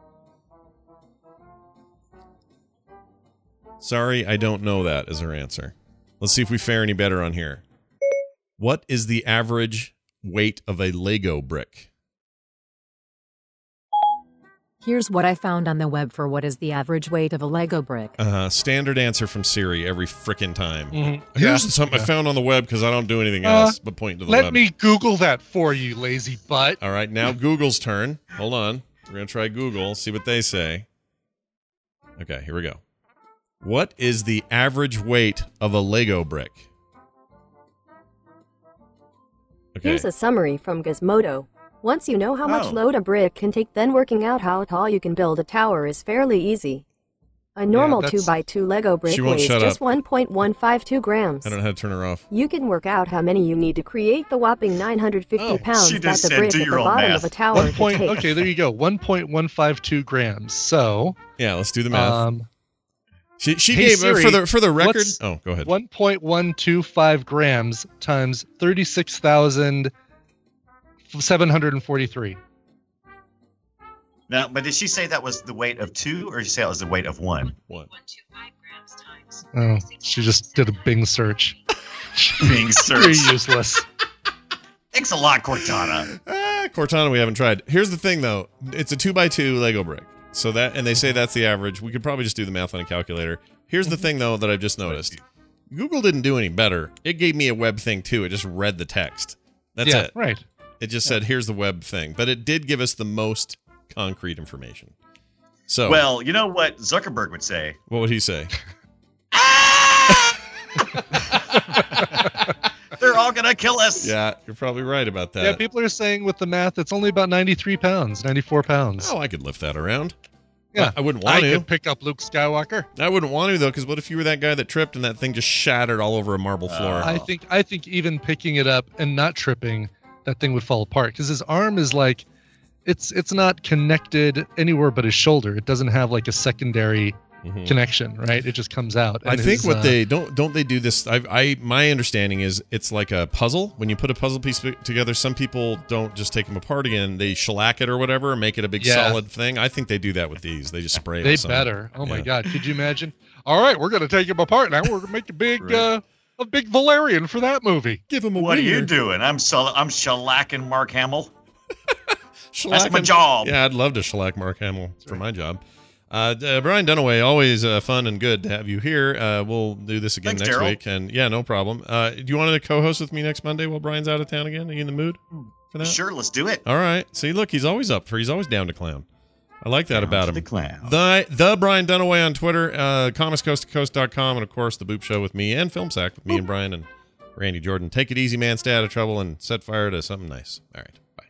Sorry, I don't know that is her answer. Let's see if we fare any better on here. What is the average weight of a Lego brick? Here's what I found on the web for what is the average weight of a Lego brick. Standard answer from Siri every frickin' time. Mm-hmm. Here's something I found on the web because I don't do anything else but point to the web. Let me Google that for you, lazy butt. All right, now Google's turn. Hold on. We're going to try Google, see what they say. Okay, here we go. What is the average weight of a Lego brick? Okay. Here's a summary from Gizmodo. Once you know how much load a brick can take, then working out how tall you can build a tower is fairly easy. A normal 2x2 Lego brick weighs just 1.152 grams. I don't know how to turn her off. You can work out how many you need to create the whopping 950 pounds that the brick at the bottom of a tower can take. Okay, there you go. 1.152 grams. So yeah, let's do the math. She gave Siri, for the record. Oh, go ahead. 1.125 grams times 36,743. Now, but did she say that was the weight of 2, or did she say it was the weight of 1? 1. Oh, she just did a Bing search. Bing search. Pretty useless. Thanks a lot, Cortana. Cortana, we haven't tried. Here's the thing, though. It's a 2x2 Lego brick. So that, and they say that's the average. We could probably just do the math on a calculator. Here's the thing, though, that I've just noticed. Google didn't do any better. It gave me a web thing, too. It just read the text. That's it. Right. It just said, here's the web thing. But it did give us the most concrete information. So, well, you know what Zuckerberg would say? What would he say? They're all going to kill us. Yeah, you're probably right about that. Yeah, people are saying with the math, it's only about 93 pounds, 94 pounds. Oh, I could lift that around. Yeah. I wouldn't want to. I could pick up Luke Skywalker. I wouldn't want to, though, because what if you were that guy that tripped and that thing just shattered all over a marble floor? I think even picking it up and not tripping, that thing would fall apart. Because his arm is like, it's not connected anywhere but his shoulder. It doesn't have like a secondary connection, right? It just comes out. I think what they don't they do this. My understanding is it's like a puzzle. When you put a puzzle piece together, some people don't just take them apart again. They shellac it or whatever and make it a big solid thing. I think they do that with these. They just spray it. They better. Oh my God! Could you imagine? All right, we're gonna take them apart now. We're gonna make a big a big Valerian for that movie. Give him a. What wiener. are you doing? I'm shellacking Mark Hamill. That's my job. Yeah, I'd love to shellac Mark Hamill for my job. Brian Dunaway, always fun and good to have you here. We'll do this again next week. And yeah, no problem. Do you want to co-host with me next Monday while Brian's out of town again? Are you in the mood for that? Sure, let's do it. All right. See, look, he's always down to clown. I like that about him. The clown. The Brian Dunaway on Twitter, comicscoasttocoast.com, and of course the Boop Show with me and Film Sack with me and Brian and Randy Jordan. Take it easy, man. Stay out of trouble and set fire to something nice. All right. Bye.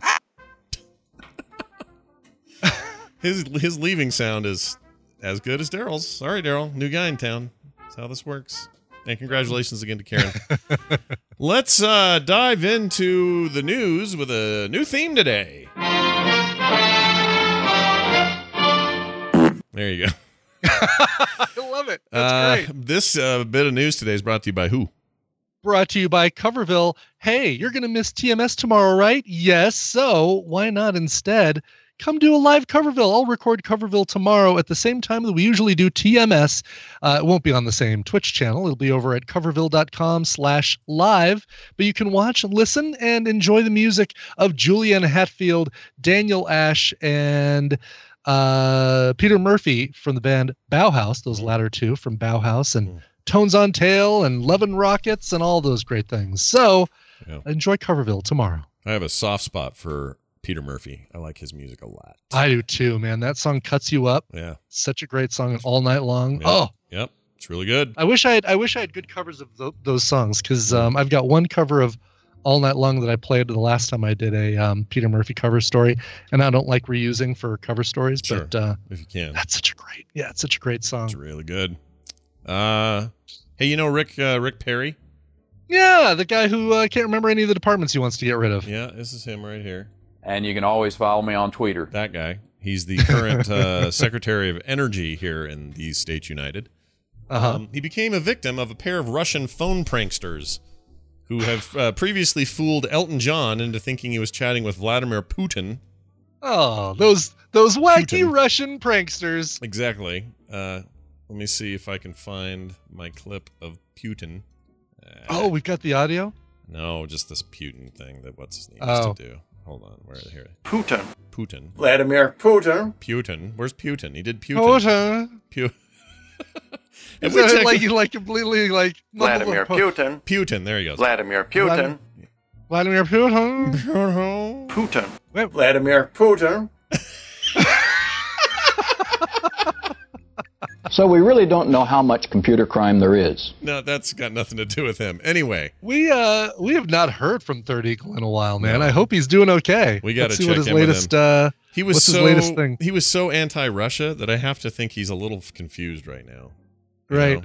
His leaving sound is as good as Daryl's. Sorry, Daryl. New guy in town. That's how this works. And congratulations again to Karen. Let's dive into the news with a new theme today. There you go. I love it. That's great. This bit of news today is brought to you by who? Brought to you by Coverville. Hey, you're going to miss TMS tomorrow, right? Yes. So why not instead come do a live Coverville? I'll record Coverville tomorrow at the same time that we usually do TMS. It won't be on the same Twitch channel. It'll be over at coverville.com/live. But you can watch and listen and enjoy the music of Julianne Hatfield, Daniel Ash, and Peter Murphy from the band Bauhaus. Those latter two from Bauhaus, and Tones on Tail and Love and Rockets and all those great things. So enjoy Coverville tomorrow. I have a soft spot for Peter Murphy. I like his music a lot. I do too, man. That song cuts you up. Yeah. Such a great song all night long. Yep. Oh. Yep. It's really good. I wish I had good covers of those songs because I've got one cover of all night long that I played the last time I did a Peter Murphy cover story, and I don't like reusing for cover stories, but if you can, it's such a great song. It's really good. Hey, you know Rick Perry? Yeah, the guy who can't remember any of the departments he wants to get rid of. Yeah, this is him right here. And you can always follow me on Twitter. That guy. He's the current Secretary of Energy here in the States United. He became a victim of a pair of Russian phone pranksters who have previously fooled Elton John into thinking he was chatting with Vladimir Putin. Oh, those wacky Putin. Russian pranksters. Exactly. Let me see if I can find my clip of Putin. Oh, we've got the audio? No, just this Putin thing that what's his name used to do. Hold on, where here? Putin. Vladimir Putin. Where's Putin? He did Putin. Is that like completely like Vladimir Putin? Putin, there he goes. Vladimir Putin. Vladimir Putin. Putin. Vladimir Putin. So we really don't know how much computer crime there is. No, that's got nothing to do with him. Anyway, we have not heard from Third Eagle in a while, man. No. I hope he's doing okay. We got to check what his in latest, with him. What's his latest thing? He was so anti-Russia that I have to think he's a little confused right now. Right.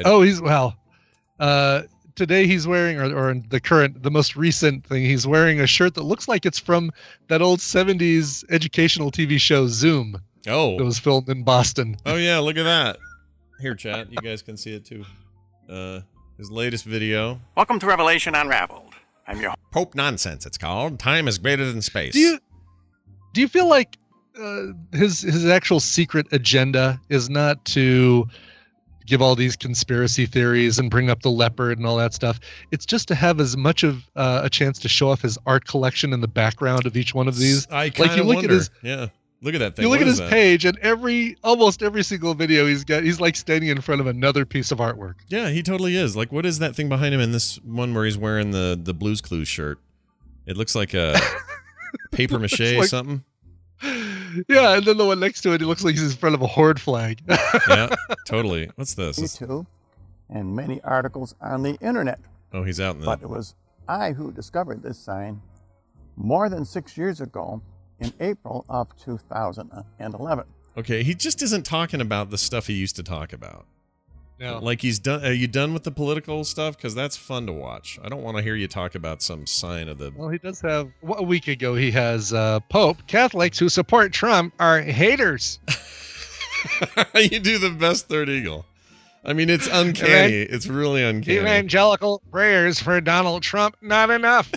Today he's wearing, or the most recent thing, he's wearing a shirt that looks like it's from that old 70s educational TV show Zoom. Oh. That was filmed in Boston. Oh, yeah, look at that. Here, chat, you guys can see it too. His latest video. Welcome to Revelation Unraveled. I'm your Pope Nonsense, it's called. Time is greater than space. Do you feel like his actual secret agenda is not to give all these conspiracy theories and bring up the leopard and all that stuff? It's just to have as much of a chance to show off his art collection in the background of each one of these. I kind of wonder. Look at that thing. You look at his page, and almost every single video he's like standing in front of another piece of artwork. Yeah, he totally is. Like, what is that thing behind him in this one where he's wearing the Blues Clues shirt? It looks like a paper mache something. Yeah, and then the one next to it, he looks like he's in front of a Horde flag. Yeah, totally. What's this? YouTube and many articles on the internet. Oh, he's out in the... But it was I who discovered this sign more than 6 years ago in April of 2011. Okay, he just isn't talking about the stuff he used to talk about. No. Like he's done. Are you done with the political stuff? Because that's fun to watch. I don't want to hear you talk about some sign of the... Well, he does have... A week ago, he has Pope. Catholics who support Trump are haters. You do the best Third Eagle. I mean, it's uncanny. It's really uncanny. Evangelical prayers for Donald Trump, not enough.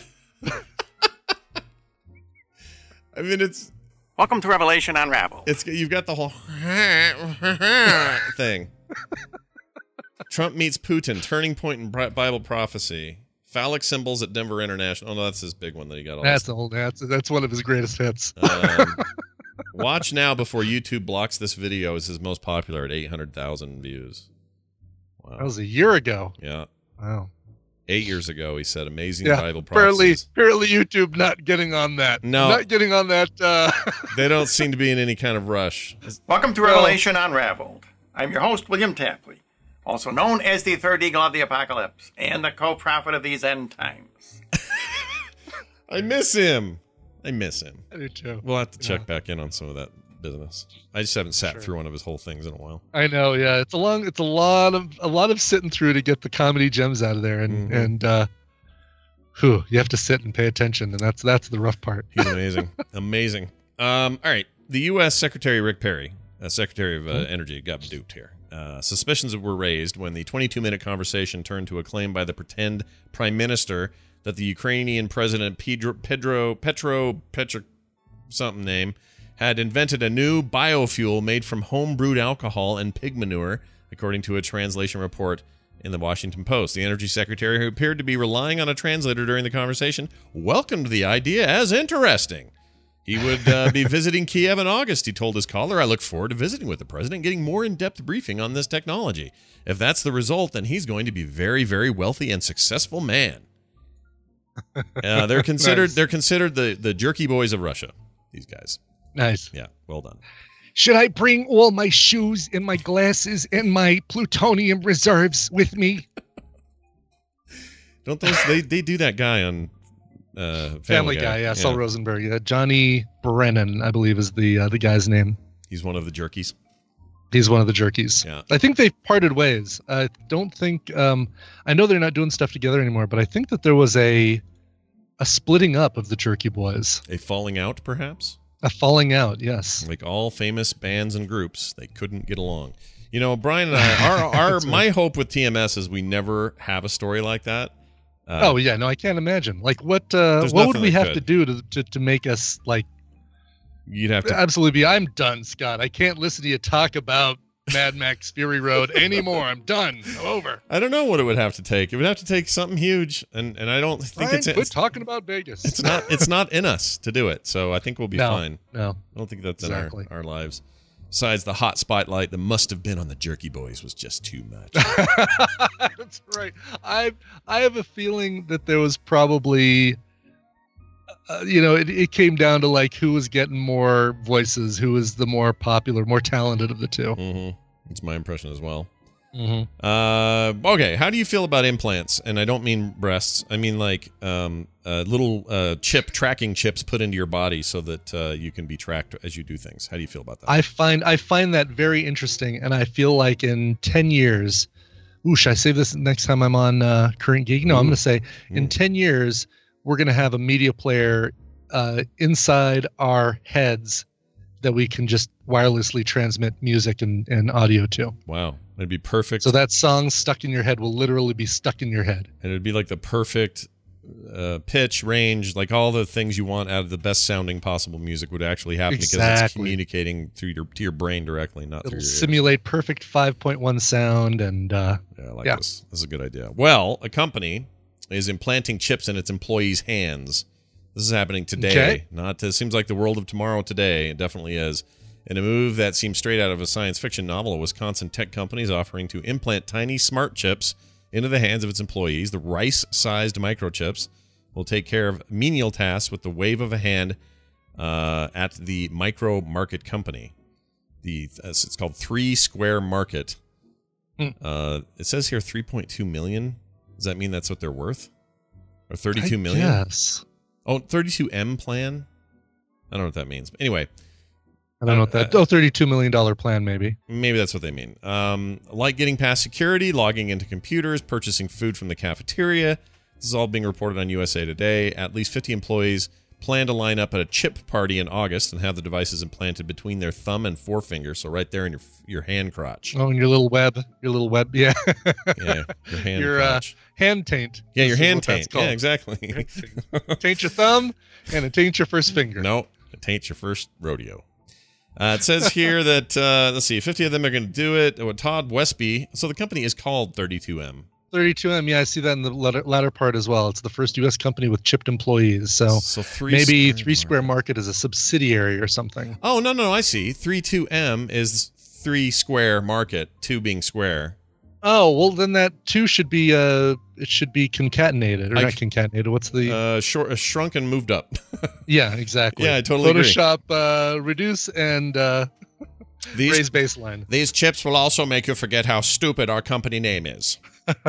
I mean, it's... Welcome to Revelation Unraveled. You've got the whole thing. Trump meets Putin, turning point in Bible prophecy. Phallic symbols at Denver International. Oh, no, that's his big one that he got. That's one of his greatest hits. Watch now before YouTube blocks this video is his most popular at 800,000 views. Wow. That was a year ago. Yeah. Wow. 8 years ago, he said amazing Bible prophecies. Apparently YouTube not getting on that. No. Not getting on that. They don't seem to be in any kind of rush. Welcome to Revelation Unraveled. I'm your host, William Tapley, also known as the Third Eagle of the Apocalypse and the co-prophet of these end times. I miss him. I do too. We'll have to check back in on some of that business. I just haven't sat through one of his whole things in a while. I know, yeah. It's a lot of sitting through to get the comedy gems out of there, and you have to sit and pay attention, and that's the rough part. He's amazing. Amazing. All right. The U.S. Secretary Rick Perry, Secretary of Energy, got duped here. Suspicions were raised when the 22-minute conversation turned to a claim by the pretend prime minister that the Ukrainian president Petro something name had invented a new biofuel made from home-brewed alcohol and pig manure, according to a translation report in the Washington Post. The energy secretary, who appeared to be relying on a translator during the conversation, welcomed the idea as interesting. He would be visiting Kiev in August, he told his caller. I look forward to visiting with the president, getting more in-depth briefing on this technology. If that's the result, then he's going to be very, very wealthy and successful man. They're considered the jerky boys of Russia, these guys. Nice. Yeah, well done. Should I bring all my shoes and my glasses and my plutonium reserves with me? Don't they do that guy on Family Guy. Yeah, Saul Rosenberg. Yeah, Johnny Brennan, I believe, is the guy's name. He's one of the jerkies. He's one of the jerkies. Yeah. I think they've parted ways. I don't think. I know they're not doing stuff together anymore, but I think that there was a splitting up of the Jerky Boys. A falling out, perhaps? A falling out, yes. Like all famous bands and groups, they couldn't get along. You know, Brian and I, my hope with TMS is we never have a story like that. No, I can't imagine. Like, what would we have to do to make us, like, you'd have to absolutely be, I'm done, Scott. I can't listen to you talk about Mad Max Fury Road anymore. I'm done. I'm over. I don't know what it would have to take. It would have to take something huge, and I don't think quit talking about Vegas. It's not in us to do it. So I think we'll be fine. No, I don't think that's in our lives. Besides, the hot spotlight that must have been on the Jerky Boys was just too much. That's right. I have a feeling that there was probably, it came down to like who was getting more voices, who was the more popular, more talented of the two. Mm-hmm. That's my impression as well. Mm-hmm. Okay, how do you feel about implants? And I don't mean breasts. I mean like little tracking chips put into your body so that you can be tracked as you do things. How do you feel about that? I find that very interesting, and I feel like in 10 years, should I save this next time I'm on Current Geek? No, I'm going to say in 10 years, we're going to have a media player inside our heads that we can just wirelessly transmit music and audio to. Wow. It'd be perfect. So that song stuck in your head will literally be stuck in your head. And it'd be like the perfect pitch, range, like all the things you want out of the best sounding possible music would actually happen because it's communicating to your brain directly, not through your ears. Simulate perfect 5.1 sound and I like this. This is a good idea. Well, a company is implanting chips in its employees' hands. This is happening today. Okay. It seems like the world of tomorrow today. It definitely is. In a move that seems straight out of a science fiction novel, a Wisconsin tech company is offering to implant tiny smart chips into the hands of its employees. The rice-sized microchips will take care of menial tasks with the wave of a hand at the Micro Market company. It's called 3 Square Market. It says here 3.2 million. Does that mean that's what they're worth? Or 32 million? Yes. Oh, 32M plan? I don't know what that means. But anyway. I don't know what that... $32 million plan, maybe. Maybe that's what they mean. Like getting past security, logging into computers, purchasing food from the cafeteria. This is all being reported on USA Today. At least 50 employees plan to line up at a chip party in August and have the devices implanted between their thumb and forefinger, so right there in your hand crotch. Oh, and your little web, yeah. Yeah, your hand crotch. Hand taint. Yeah, your hand taint. Yeah, exactly. Taint your thumb, and it taints your first finger. No, it taints your first rodeo. It says here that, let's see, 50 of them are going to do it. Todd Westby. So the company is called 32M. 32M, yeah, I see that in the latter part as well. It's the first U.S. company with chipped employees. So maybe 3 Square Market is a subsidiary or something. Oh, no, I see. 32M is 3 Square Market, 2 being square. Oh, well, then that 2 should be it should be concatenated, or not concatenated. What's the shrunk and moved up? Yeah, exactly. Yeah, I totally Photoshop, reduce and raise baseline. These chips will also make you forget how stupid our company name is.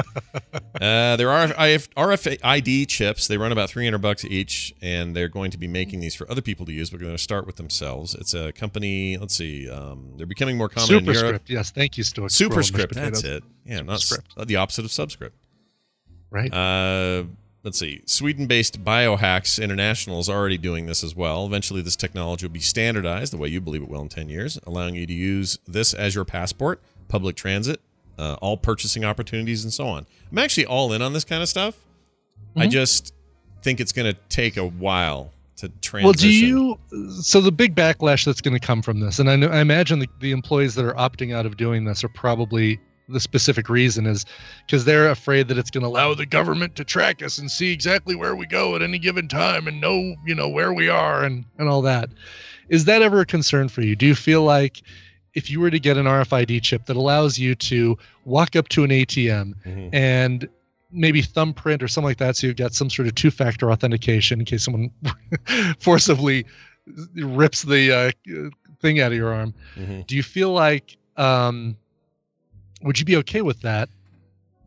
There are RFID chips. They run about $300 each, and they're going to be making these for other people to use. But they're going to start with themselves. It's a company. Let's see. They're becoming more common in Europe. Superscript. Yes, thank you, Stoic. Superscript. That's it. Yeah, not the opposite of subscript. Right. Let's see. Sweden-based Biohacks International is already doing this as well. Eventually, this technology will be standardized the way you believe it will in 10 years, allowing you to use this as your passport, public transit, all purchasing opportunities, and so on. I'm actually all in on this kind of stuff. Mm-hmm. I just think it's going to take a while to transition. Well, so the big backlash that's going to come from this, and I imagine the employees that are opting out of doing this are probably, the specific reason is because they're afraid that it's going to allow the government to track us and see exactly where we go at any given time and know, where we are and all that. Is that ever a concern for you? Do you feel like if you were to get an RFID chip that allows you to walk up to an ATM and maybe thumbprint or something like that, so you've got some sort of 2-factor authentication in case someone forcibly rips the thing out of your arm, do you feel like would you be okay with that?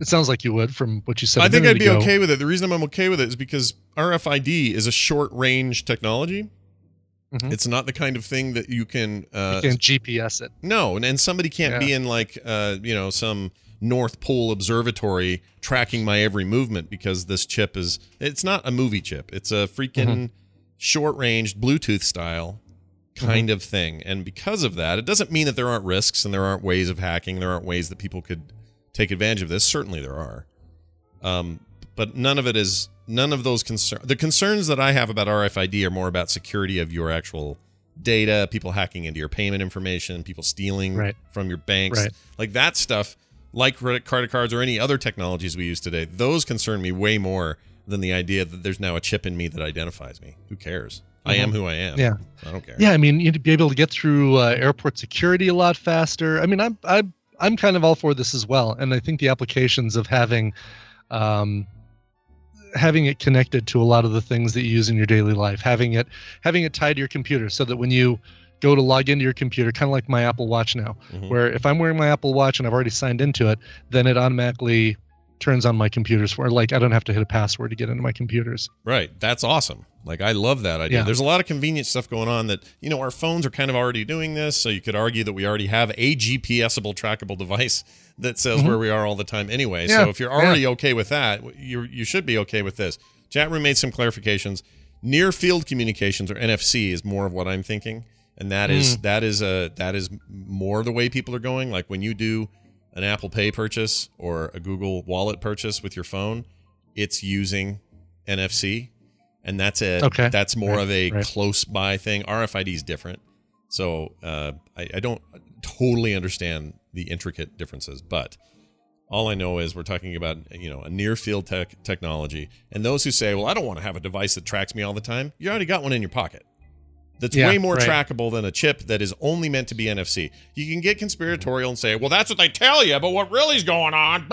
It sounds like you would from what you said. I think I'd be okay with it. The reason I'm okay with it is because RFID is a short-range technology. Mm-hmm. It's not the kind of thing that you can GPS it. No, and somebody can't be in like some North Pole observatory tracking my every movement because this chip it's not a movie chip. It's a freaking short-range Bluetooth style kind of thing. And because of that, it doesn't mean that there aren't risks and there aren't ways of hacking. There aren't ways that people could take advantage of this. Certainly there are. But none of those concerns. The concerns that I have about RFID are more about security of your actual data, people hacking into your payment information, people stealing from your banks. Right. Like that stuff, like credit cards or any other technologies we use today, those concern me way more than the idea that there's now a chip in me that identifies me. Who cares? I am who I am. Yeah. I don't care. Yeah, I mean, you'd be able to get through airport security a lot faster. I mean, I'm kind of all for this as well, and I think the applications of having it connected to a lot of the things that you use in your daily life, having it tied to your computer, so that when you go to log into your computer, kind of like my Apple Watch now, where if I'm wearing my Apple Watch and I've already signed into it, then it automatically turns on my computers for I don't have to hit a password to get into my computers. Right. That's awesome. Like, I love that idea. Yeah. There's a lot of convenient stuff going on that, our phones are kind of already doing this. So you could argue that we already have a GPS-able trackable device that says where we are all the time anyway. Yeah. So if you're already okay with that, you should be okay with this. Chat room made some clarifications. Near field communications, or NFC, is more of what I'm thinking. And that is more the way people are going. Like when you do an Apple Pay purchase or a Google Wallet purchase with your phone, it's using NFC, and that's more of a close by thing. RFID is different, so I don't totally understand the intricate differences, but all I know is we're talking about a near field technology, and those who say, well, I don't want to have a device that tracks me all the time, you already got one in your pocket. That's way more trackable than a chip that is only meant to be NFC. You can get conspiratorial and say, well, that's what they tell you, but what really is going on?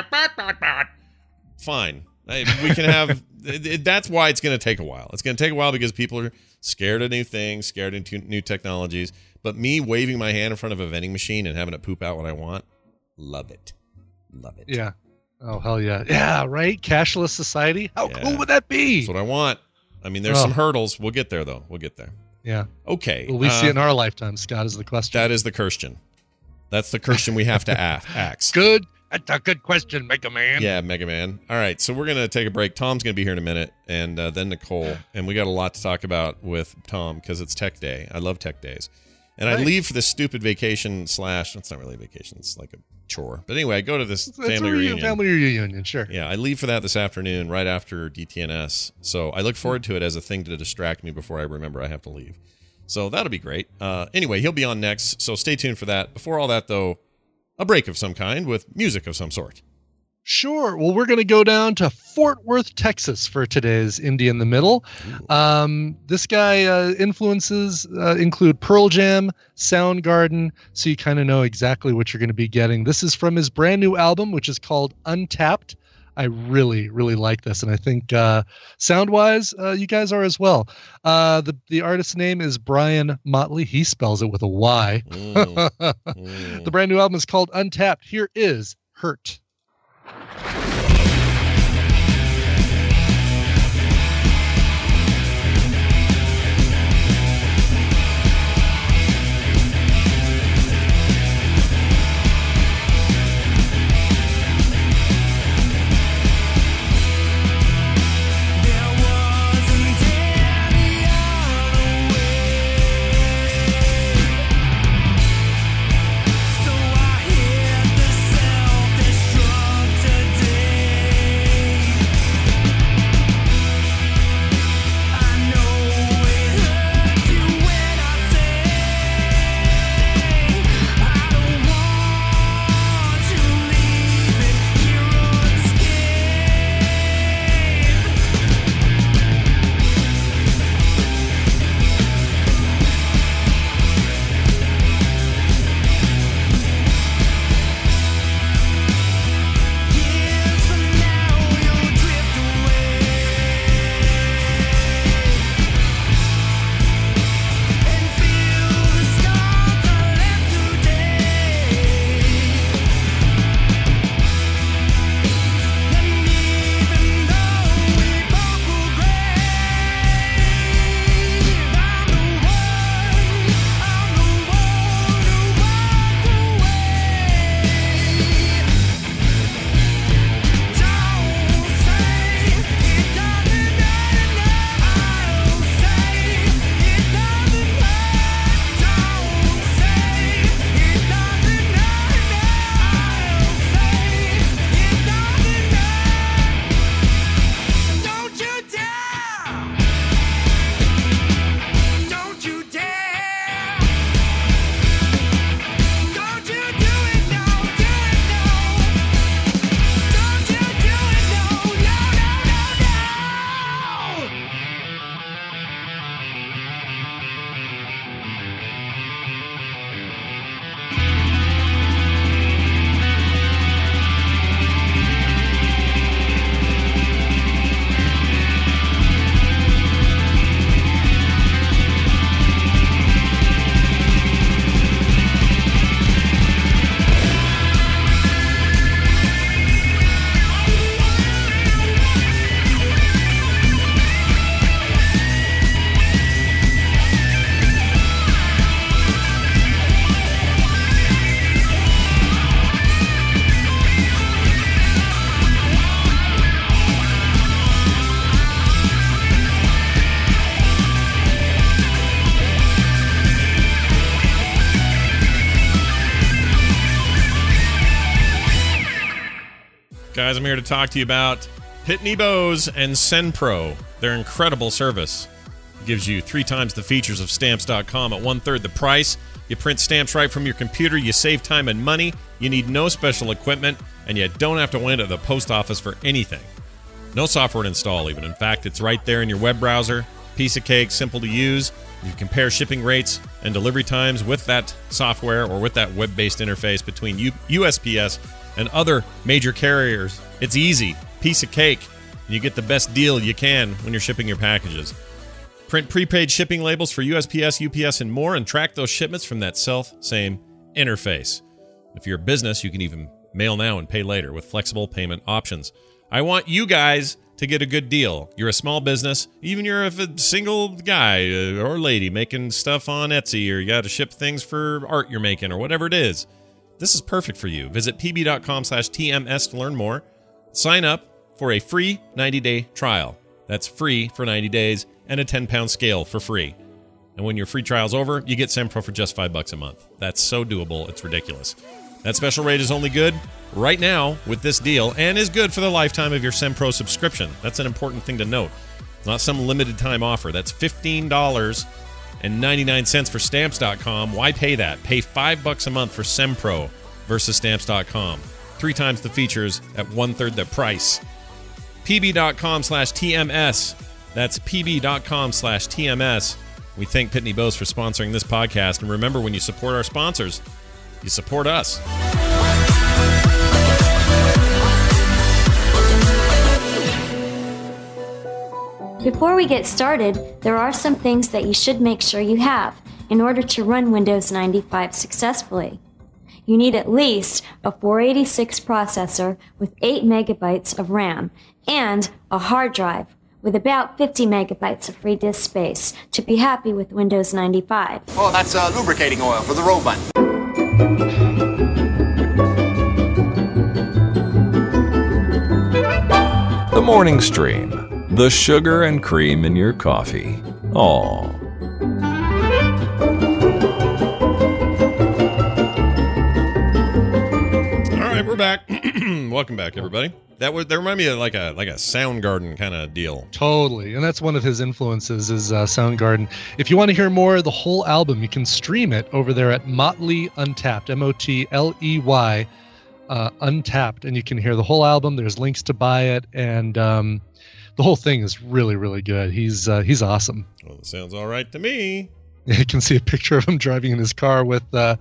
Fine. We can have... that's why it's going to take a while. It's going to take a while because people are scared of new things, scared of new technologies. But me waving my hand in front of a vending machine and having it poop out what I want, love it. Love it. Yeah. Oh, hell yeah. Yeah, right? Cashless society? How cool would that be? That's what I want. I mean, there's some hurdles. We'll get there, though. We'll get there. Yeah. Okay. Will we see it in our lifetime, Scott, is the question. That is the question. That's the question we have to ask. Good. That's a good question, Mega Man. Yeah, Mega Man. All right, so we're going to take a break. Tom's going to be here in a minute, and then Nicole. And we got a lot to talk about with Tom because it's Tech Day. I love Tech Days. And I leave for this stupid vacation / it's not really a vacation. It's like a chore. But anyway, I go to this family reunion. Family reunion, sure. Yeah, I leave for that this afternoon right after DTNS. So I look forward to it as a thing to distract me before I remember I have to leave. So that'll be great. Anyway, he'll be on next, so stay tuned for that. Before all that, though, a break of some kind with music of some sort. Sure. Well, we're going to go down to Fort Worth, Texas for today's Indie in the Middle. This guy influences include Pearl Jam, Soundgarden, so you kind of know exactly what you're going to be getting. This is from his brand new album, which is called Untapped. I really, really like this, and I think sound-wise, you guys are as well. The artist's name is Brian Motley. He spells it with a Y. The brand new album is called Untapped. Here is Hurt. So I hit the self-destruct today. guys, I'm here to talk to you about Pitney Bowes and SendPro. Their incredible service gives you 3 times the features of Stamps.com at 1/3 the price. You print stamps right from your computer. You save time and money. You need no special equipment, and you don't have to wait at the post office for anything. No software to install even. In fact, it's right there in your web browser. Piece of cake, simple to use. You compare shipping rates and delivery times with that software or with that web-based interface between USPS and other major carriers. It's easy. Piece of cake. You get the best deal you can when you're shipping your packages. Print prepaid shipping labels for USPS, UPS, and more, and track those shipments from that same interface. If you're a business, you can even mail now and pay later with flexible payment options. I want you guys to get a good deal. You're a small business, even you're a single guy or lady making stuff on Etsy, or you got to ship things for art you're making or whatever it is. This is perfect for you. Visit pb.com/TMS to learn more. Sign up for a free 90-day trial. That's free for 90 days and a 10-pound scale for free. And when your free trial's over, you get SendPro for just $5 a month. That's so doable, it's ridiculous. That special rate is only good right now with this deal and is good for the lifetime of your SendPro subscription. That's an important thing to note. It's not some limited time offer. That's $15.99 for Stamps.com. Why pay that? Pay $5 a month for SendPro versus Stamps.com. 3 times the features at 1/3 the price. pb.com/TMS. That's pb.com/TMS. We thank Pitney Bowes for sponsoring this podcast. And remember, when you support our sponsors, you support us. Before we get started, there are some things that you should make sure you have in order to run Windows 95 successfully. You need at least a 486 processor with 8 megabytes of RAM and a hard drive with about 50 megabytes of free disk space to be happy with Windows 95. Oh, that's lubricating oil for the robot. The Morning Stream. The sugar and cream in your coffee. Aww. All right, we're back. Welcome back, everybody. That reminded me of like a Soundgarden kind of deal. Totally, and that's one of his influences is Soundgarden. If you want to hear more of the whole album, you can stream it over there at Motley Untapped, MOTLEY Untapped, and you can hear the whole album. There's links to buy it, and the whole thing is really, really good. He's awesome. Well, it sounds all right to me. You can see a picture of him driving in his car with I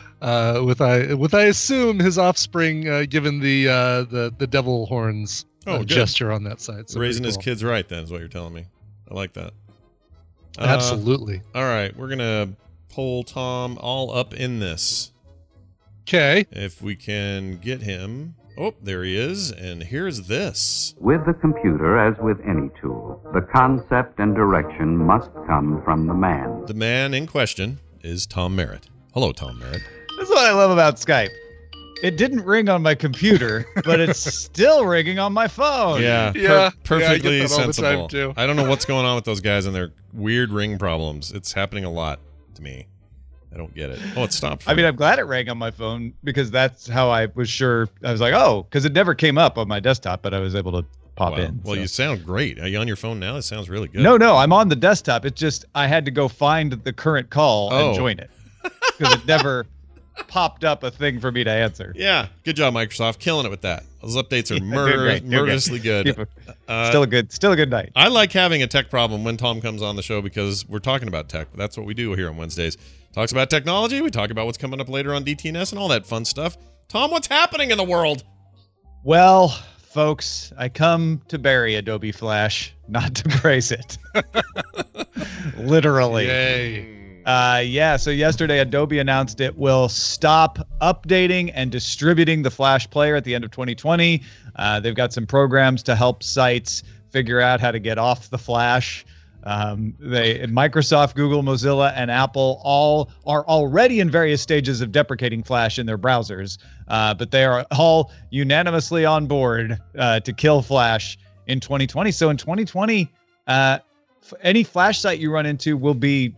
assume his offspring, given the devil horns gesture on that side. So raising his kids right, then, is what you're telling me. I like that. Absolutely. All right, we're gonna pull Tom all up in this. Okay. If we can get him. Oh, there he is, and here's this. With the computer, as with any tool, the concept and direction must come from the man. The man in question is Tom Merritt. Hello, Tom Merritt. That's what I love about Skype. It didn't ring on my computer, but it's still ringing on my phone. Yeah, perfectly I get that sensible. all the time too. I don't know what's going on with those guys and their weird ring problems. It's happening a lot to me. I don't get it. Oh, it stopped. I mean, I'm glad it rang on my phone because that's how I was sure. I was like, oh, because it never came up on my desktop, but I was able to pop in. Well, so. You sound great. Are you on your phone now? It sounds really good. No, I'm on the desktop. It's just I had to go find the current call and join it because it never popped up a thing for me to answer. Yeah, good job, Microsoft, killing it with that. Those updates are murderously good. Still a good night. I like having a tech problem when Tom comes on the show because we're talking about tech. That's what we do here on Wednesdays. Talks about technology. We talk about what's coming up later on DTNS and all that fun stuff. Tom, what's happening in the world? Well, folks, I come to bury Adobe Flash, not to praise it. Literally. Yay. So yesterday Adobe announced it will stop updating and distributing the Flash player at the end of 2020. They've got some programs to help sites figure out how to get off the Flash. Microsoft, Google, Mozilla, and Apple all are already in various stages of deprecating Flash in their browsers, but they are all unanimously on board to kill Flash in 2020. So in 2020, any Flash site you run into will be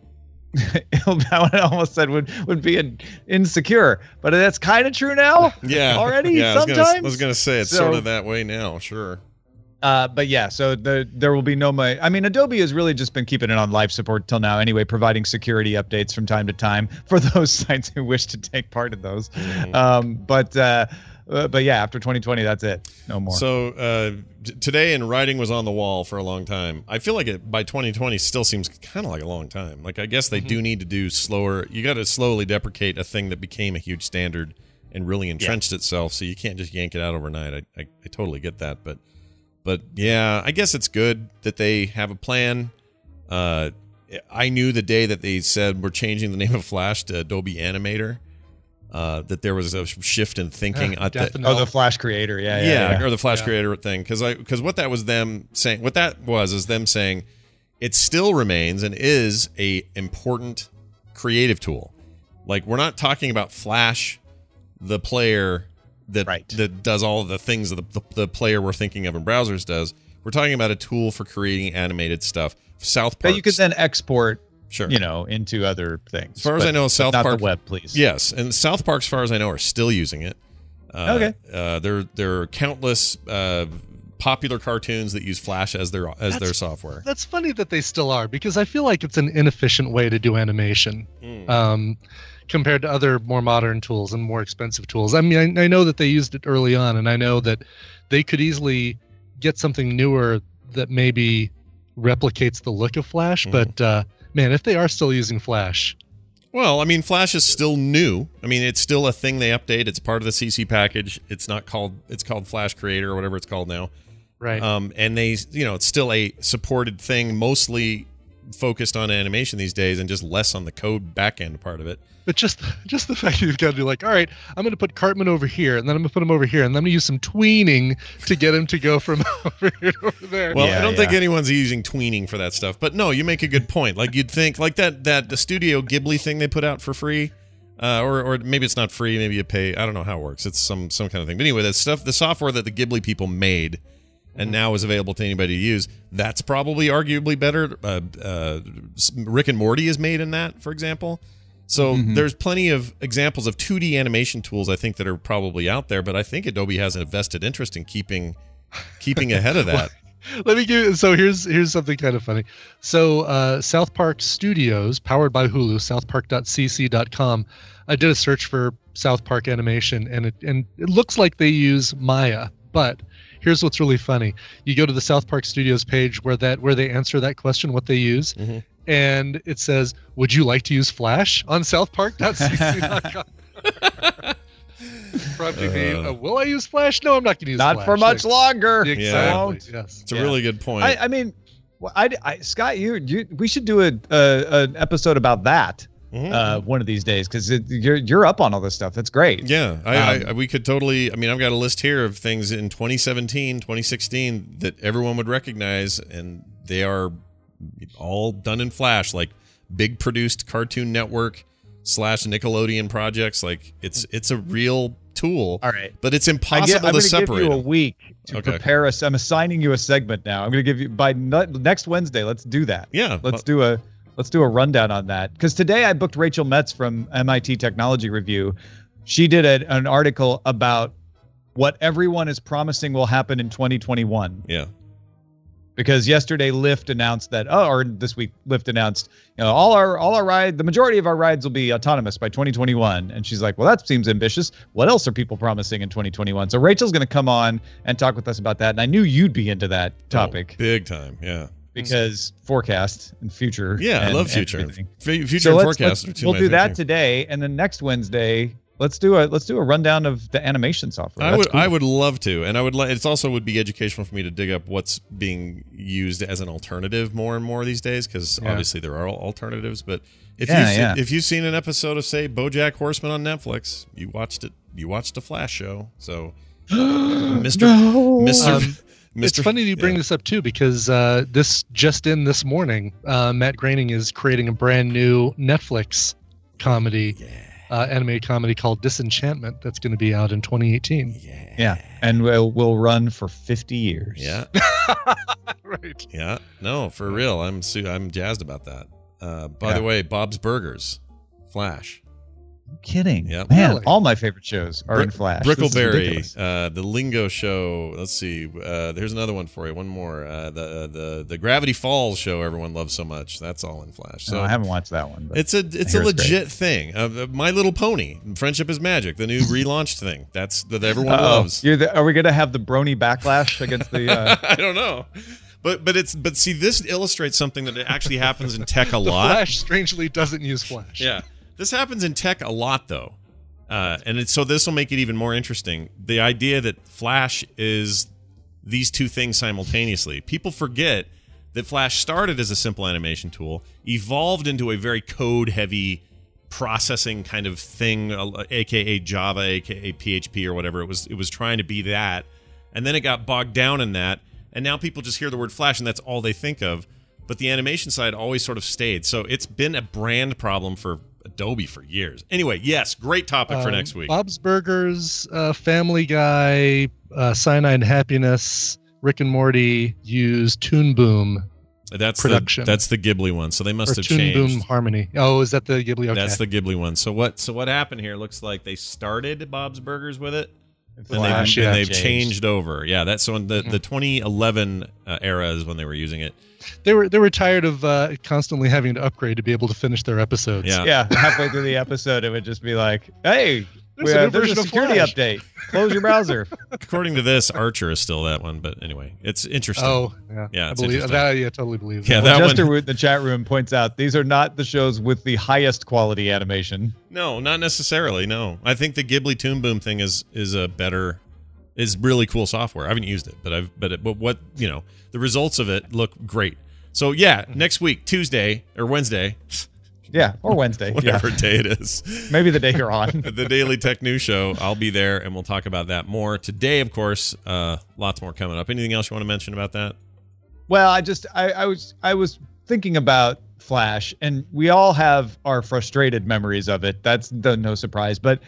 I almost said would be insecure, but that's kind of true now. Yeah, already. Yeah, sometimes I was gonna say it's sort of that way now. Sure. But yeah, so there will be no I mean, Adobe has really just been keeping it on life support till now anyway, providing security updates from time to time for those sites who wish to take part in those. But yeah, after 2020, that's it. No more. So today, and writing was on the wall for a long time. I feel like it by 2020 still seems kind of like a long time. Like, I guess they do need to do slower. You got to slowly deprecate a thing that became a huge standard and really entrenched itself. So you can't just yank it out overnight. I totally get that. But yeah, I guess it's good that they have a plan. I knew the day that they said we're changing the name of Flash to Adobe Animator, that there was a shift in thinking at the Flash Creator, or the Flash Creator thing, because what that was them saying, is them saying it still remains and is a important creative tool. Like, we're not talking about Flash, the player that does all of the things that the player we're thinking of in browsers does. We're talking about a tool for creating animated stuff. South Park that you could then export. Sure. Into other things. As far as I know, South Park, not the web, please. Yes, and South Park, as far as I know, are still using it. Okay. There are countless popular cartoons that use Flash as their software. That's funny that they still are, because I feel like it's an inefficient way to do animation compared to other more modern tools and more expensive tools. I mean, I know that they used it early on, and I know that they could easily get something newer that maybe replicates the look of Flash, but man, if they are still using Flash. Well, I mean, Flash is still new. I mean, it's still a thing they update. It's part of the CC package. It's called Flash Creator or whatever it's called now. Right. And they, it's still a supported thing, mostly focused on animation these days and just less on the code backend part of it. But just the fact that you've got to be like, all right, I'm going to put Cartman over here, and then I'm going to put him over here, and then I'm going to use some tweening to get him to go from over here to over there. Well, I don't think anyone's using tweening for that stuff. But no, you make a good point. Like, you'd think, like the Studio Ghibli thing they put out for free, or maybe it's not free, maybe you pay. I don't know how it works. It's some kind of thing. But anyway, that stuff, the software that the Ghibli people made and now is available to anybody to use, that's probably arguably better. Rick and Morty is made in that, for example. So there's plenty of examples of 2D animation tools, I think, that are probably out there, but I think Adobe has a vested interest in keeping ahead of that. Here's something kind of funny. So South Park Studios, powered by Hulu, southpark.cc.com. I did a search for South Park animation, and it looks like they use Maya, but here's what's really funny. You go to the South Park Studios page where they answer that question, what they use. And it says, would you like to use Flash on southpark.cc.com? Prompting me, will I use Flash? No, I'm not going to use Flash. Not for much longer. Exactly. Yes. It's a really good point. I mean, Scott, we should do an episode about that one of these days, because you're up on all this stuff. That's great. Yeah, we could totally. I mean, I've got a list here of things in 2017, 2016 that everyone would recognize, and they are all done in Flash, like big produced Cartoon Network / Nickelodeon projects. Like, it's a real tool. All right, but it's impossible to separate. I'm going to give you a week to prepare us. I'm assigning you a segment now. I'm going to give you by next Wednesday. Let's do that. Yeah, let's do a rundown on that, because today I booked Rachel Metz from MIT Technology Review. She did an article about what everyone is promising will happen in 2021. Yeah. Because yesterday Lyft announced that, or this week Lyft announced, all our ride, the majority of our rides will be autonomous by 2021. And she's like, well, that seems ambitious. What else are people promising in 2021? So Rachel's going to come on and talk with us about that. And I knew you'd be into that topic. Big time, yeah. Because forecast and future. Yeah, I love future. Future and forecast are two. We'll do that today, and then next Wednesday, let's do a rundown of the animation software. I would love to, and it also would be educational for me to dig up what's being used as an alternative more and more these days, because obviously there are alternatives. But if you've seen an episode of, say, BoJack Horseman on Netflix, you watched it. You watched a Flash show, so It's funny you bring this up too, because this morning, Matt Groening is creating a brand new Netflix comedy. Animated comedy called Disenchantment that's going to be out in 2018. Yeah, and will run for 50 years. Yeah. Right. Yeah. No, for real. I'm jazzed about that. By the way, Bob's Burgers, Flash. Kidding. Yep. Man, really? All my favorite shows are in Flash. Brickleberry, the Lingo Show. Let's see. There's another one for you. One more. The Gravity Falls show everyone loves so much. That's all in Flash. So I haven't watched that one. But it's a legit thing. My Little Pony, Friendship is Magic, the new relaunched thing. That everyone loves. Are we going to have the brony backlash against the? I don't know. But see, this illustrates something that actually happens in tech a lot. Flash strangely doesn't use Flash. Yeah. This happens in tech a lot, though, so this will make it even more interesting. The idea that Flash is these two things simultaneously. People forget that Flash started as a simple animation tool, evolved into a very code-heavy processing kind of thing, aka Java, aka PHP, or whatever. It was trying to be that, and then it got bogged down in that, and now people just hear the word Flash, and that's all they think of. But the animation side always sort of stayed. So it's been a brand problem for Adobe for years. Anyway, yes, great topic for next week. Bob's Burgers, Family Guy, Cyanide Happiness, Rick and Morty use Toon Boom production. That's the Ghibli one. So they must have Toon changed. Boom Harmony. Oh, is that the Ghibli? Okay. That's the Ghibli one. So what happened here? Looks like they started Bob's Burgers with it. Flash, and they've changed over. Yeah, that's so in the 2011 era is when they were using it. They were tired of constantly having to upgrade to be able to finish their episodes. Yeah. Halfway through the episode, it would just be like, "Hey, there's a security update. Close your browser." According to this, Archer is still that one, but anyway, it's interesting. Oh, yeah, it's interesting. I totally believe that. Yeah, that Jester Root in the chat room points out these are not the shows with the highest quality animation. No, not necessarily. No, I think the Ghibli Toon Boom thing is really cool software. I haven't used it, but what the results of it look great. So yeah, next week, Tuesday or Wednesday. Yeah, or Wednesday. Whatever day it is. Maybe the day you're on. The Daily Tech News Show. I'll be there, and we'll talk about that more. Today, of course, lots more coming up. Anything else you want to mention about that? Well, I was thinking about Flash, and we all have our frustrated memories of it. That's no surprise. But,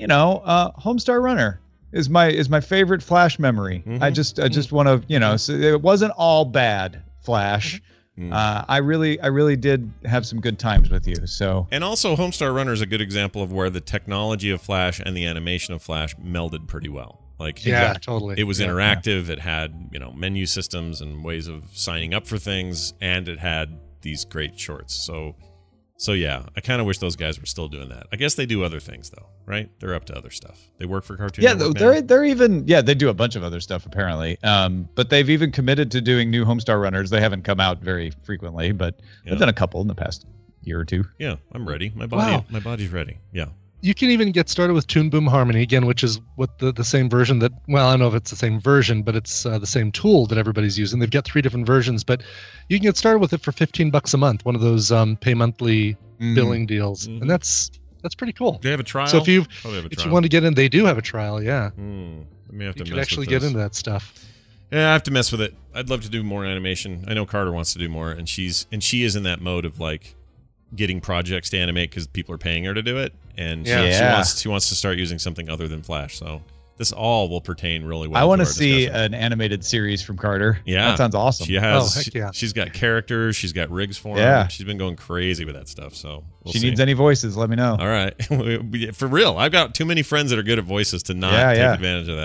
Homestar Runner is my favorite Flash memory. Mm-hmm. I just want to, so it wasn't all bad, Flash. I really did have some good times with you. So, and also Homestar Runner is a good example of where the technology of Flash and the animation of Flash melded pretty well. Like, yeah, totally. It was interactive. Yeah. It had menu systems and ways of signing up for things, and it had these great shorts. So yeah, I kind of wish those guys were still doing that. I guess they do other things though, right? They're up to other stuff. They work for Cartoon Network now. They're even they do a bunch of other stuff apparently. But they've even committed to doing new Homestar Runners. They haven't come out very frequently, but they've done a couple in the past year or two. Yeah, I'm ready. My body's ready. Yeah. You can even get started with Toon Boom Harmony again, which is what the same version that, well, I don't know if it's the same version, but it's the same tool that everybody's using. They've got 3 different versions, but you can get started with it for $15 a month, one of those pay monthly billing deals, and that's pretty cool. Do they have a trial? So if you want to get in, they do have a trial. Yeah, you can actually get into that stuff. Yeah, I have to mess with it. I'd love to do more animation. I know Carter wants to do more, and she is in that mode of like getting projects to animate because people are paying her to do it, and she wants to start using something other than Flash. So this all will pertain really well. I want to see an animated series from Carter. Yeah, that sounds awesome. She has. She's got characters. She's got rigs for them. Yeah, she's been going crazy with that stuff. So she needs any voices. Let me know. All right, for real. I've got too many friends that are good at voices to not take advantage of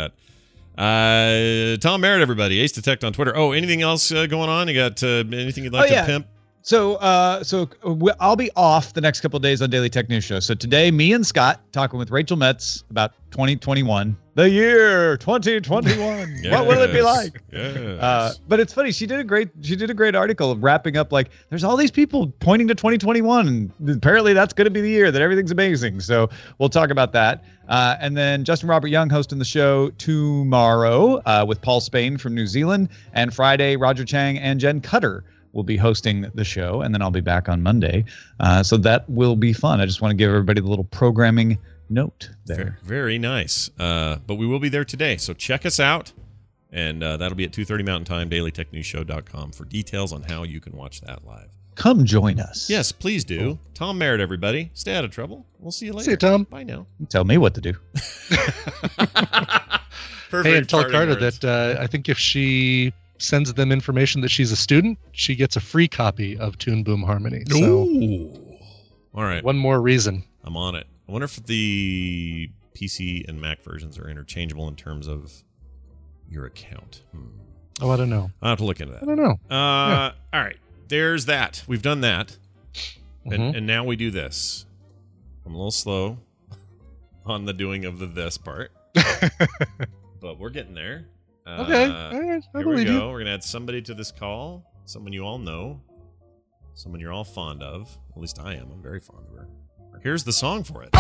that. Tom Merritt, everybody. Ace Detect on Twitter. Oh, anything else going on? You got anything you'd like to pimp? So I'll be off the next couple of days on Daily Tech News Show. So today, me and Scott talking with Rachel Metz about 2021, the year 2021. Yes. What will it be like? Yes. But it's funny. She did a great article of wrapping up like there's all these people pointing to 2021, and apparently that's going to be the year that everything's amazing. So we'll talk about that. And then Justin Robert Young hosting the show tomorrow with Paul Spain from New Zealand, and Friday Roger Chang and Jen Cutter will be hosting the show, and then I'll be back on Monday. So that will be fun. I just want to give everybody the little programming note there. Very nice. But we will be there today, so check us out. And that'll be at 2:30 Mountain Time, dailytechnewsshow.com for details on how you can watch that live. Come join us. Yes, please do. Cool. Tom Merritt, everybody. Stay out of trouble. We'll see you later. See you, Tom. Bye now. Tell me what to do. Perfect. Hey, and tell Carter that I think if she sends them information that she's a student, she gets a free copy of Toon Boom Harmony. So, all right. One more reason. I'm on it. I wonder if the PC and Mac versions are interchangeable in terms of your account. Oh, I don't know. I'll have to look into that. I don't know. All right. There's that. We've done that. And now we do this. I'm a little slow on the doing of the this part. But we're getting there. Okay. All right. I Here we believe go. you. We're going to add somebody to this call. Someone you all know. Someone you're all fond of. At least I am. I'm very fond of her. Here's the song for it.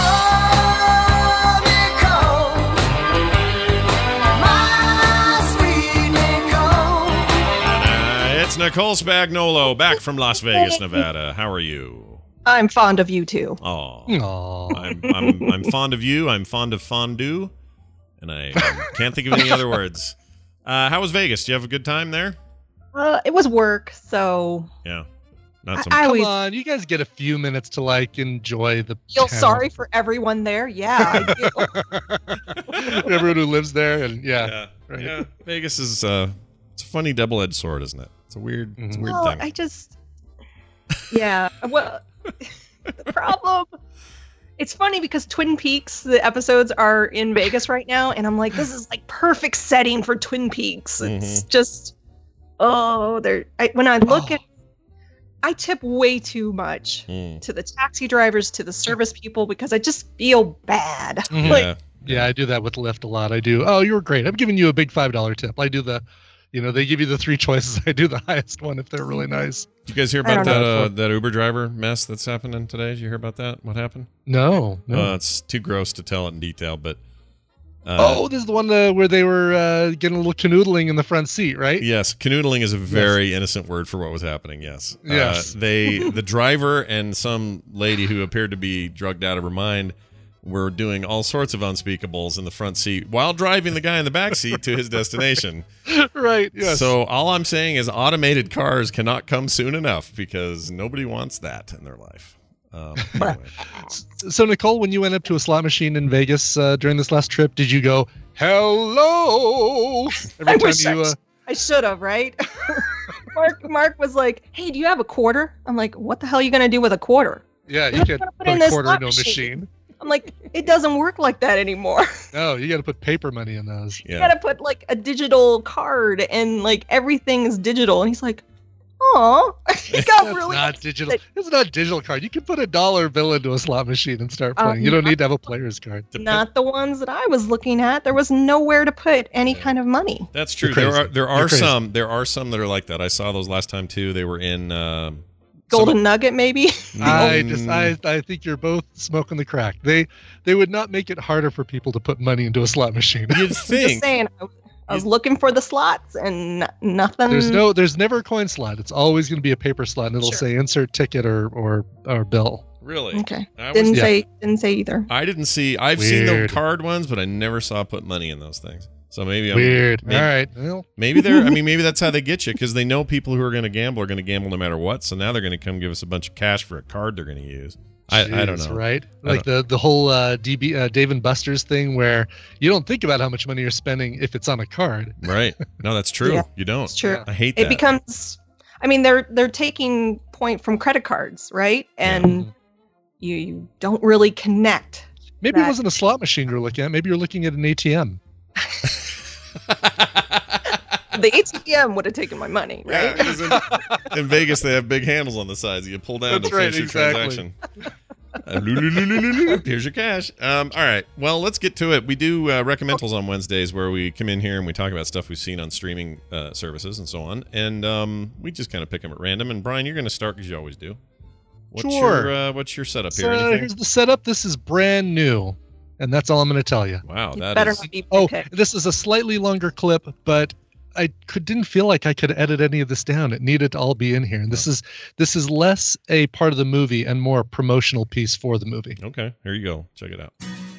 It's Nicole Spagnolo, back from Las Vegas, Nevada. How are you? I'm fond of you too. Oh, I'm fond of you. I'm fond of fondue, and I can't think of any other words. How was Vegas? Do you have a good time there? It was work, so yeah. Not so Come on, you guys get a few minutes to enjoy the. Feel town. sorry for everyone there. Yeah, I do. Everyone who lives there, and yeah. Vegas is it's a funny double-edged sword, isn't it? It's a weird, thing. I just, well, the problem. It's funny because Twin Peaks, the episodes are in Vegas right now, and I'm like, this is perfect setting for Twin Peaks. It's just, when I look at. I tip way too much to the taxi drivers, to the service people, because I just feel bad. Yeah, I do that with Lyft a lot. I do. Oh, you were great. I'm giving you a big $5 tip. I do the, they give you the 3 choices. I do the highest one if they're really nice. Did you guys hear about that Uber driver mess that's happening today? Did you hear about that? What happened? No. It's too gross to tell it in detail, but. This is the one where they were getting a little canoodling in the front seat, right? Yes, canoodling is a very innocent word for what was happening. Yes. Yes. The driver and some lady who appeared to be drugged out of her mind were doing all sorts of unspeakables in the front seat while driving the guy in the back seat to his destination. Right. Yes. So all I'm saying is automated cars cannot come soon enough because nobody wants that in their life. Anyway. So Nicole, when you went up to a slot machine in Vegas during this last trip, did you go hello I should have, right? Mark was like, "Hey, do you have a quarter?" I'm like, "What the hell are you gonna do with a quarter?" Yeah, you can't put a quarter into a machine. I'm like, it doesn't work like that anymore. No, you got to put paper money in those. You got to put a digital card, and everything is digital. And he's like, "Oh, he got really." Not digital. It's not a digital card. You can put a $1 bill into a slot machine and start playing. You don't need to have a player's card. Not the ones that I was looking at. There was nowhere to put any kind of money. That's true. There are some that are like that. I saw those last time too. They were in Golden Nugget, maybe. I think you're both smoking the crack. They would not make it harder for people to put money into a slot machine. You'd think. Just saying. I was looking for the slots and nothing. There's never a coin slot. It's always going to be a paper slot, and it'll say insert ticket or bill. Really? Okay. Didn't say either. I didn't see. I've seen the card ones, but I never saw put money in those things. So maybe I'm weird. Maybe, all right. Well. Maybe they're. I mean, maybe that's how they get you because they know people who are going to gamble are going to gamble no matter what. So now they're going to come give us a bunch of cash for a card they're going to use. I don't know. Right? Like the whole Dave and Buster's thing where you don't think about how much money you're spending if it's on a card. Right. No, that's true. Yeah, you don't. It's true. I hate that. It becomes, they're taking point from credit cards, right? And you don't really connect. Maybe it wasn't a slot machine you're looking at. Maybe you're looking at an ATM. The ATM would have taken my money, right? Yeah, in Vegas, they have big handles on the sides. You pull down to finish your transaction. Here's your cash. All right. Well, let's get to it. We do recommendals on Wednesdays where we come in here and we talk about stuff we've seen on streaming services and so on. And we just kind of pick them at random. And Brian, you're going to start because you always do. What's your setup here? Here's the setup. This is brand new. And that's all I'm going to tell you. Wow. This is a slightly longer clip, but I didn't feel like I could edit any of this down. It needed to all be in here. And this is less a part of the movie and more a promotional piece for the movie. Okay, here you go. Check it out.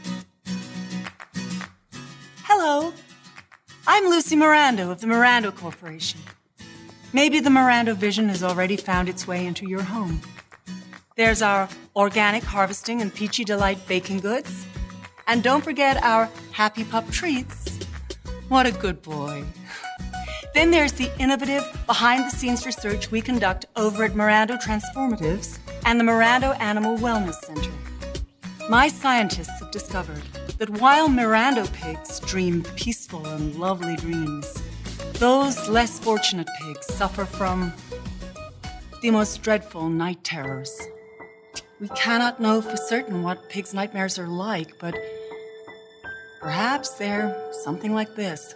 Hello. I'm Lucy Miranda of the Miranda Corporation. Maybe the Miranda vision has already found its way into your home. There's our organic harvesting and Peachy Delight baking goods. And don't forget our Happy Pup treats. What a good boy. Then there's the innovative, behind-the-scenes research we conduct over at Mirando Transformatives and the Mirando Animal Wellness Center. My scientists have discovered that while Mirando pigs dream peaceful and lovely dreams, those less fortunate pigs suffer from the most dreadful night terrors. We cannot know for certain what pigs' nightmares are like, but perhaps they're something like this.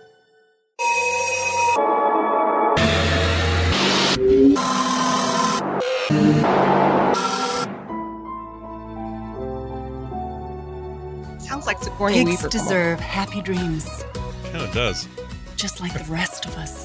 Sounds like Sigourney Weaver. Pigs deserve happy dreams. Kind of does. Just like the rest of us.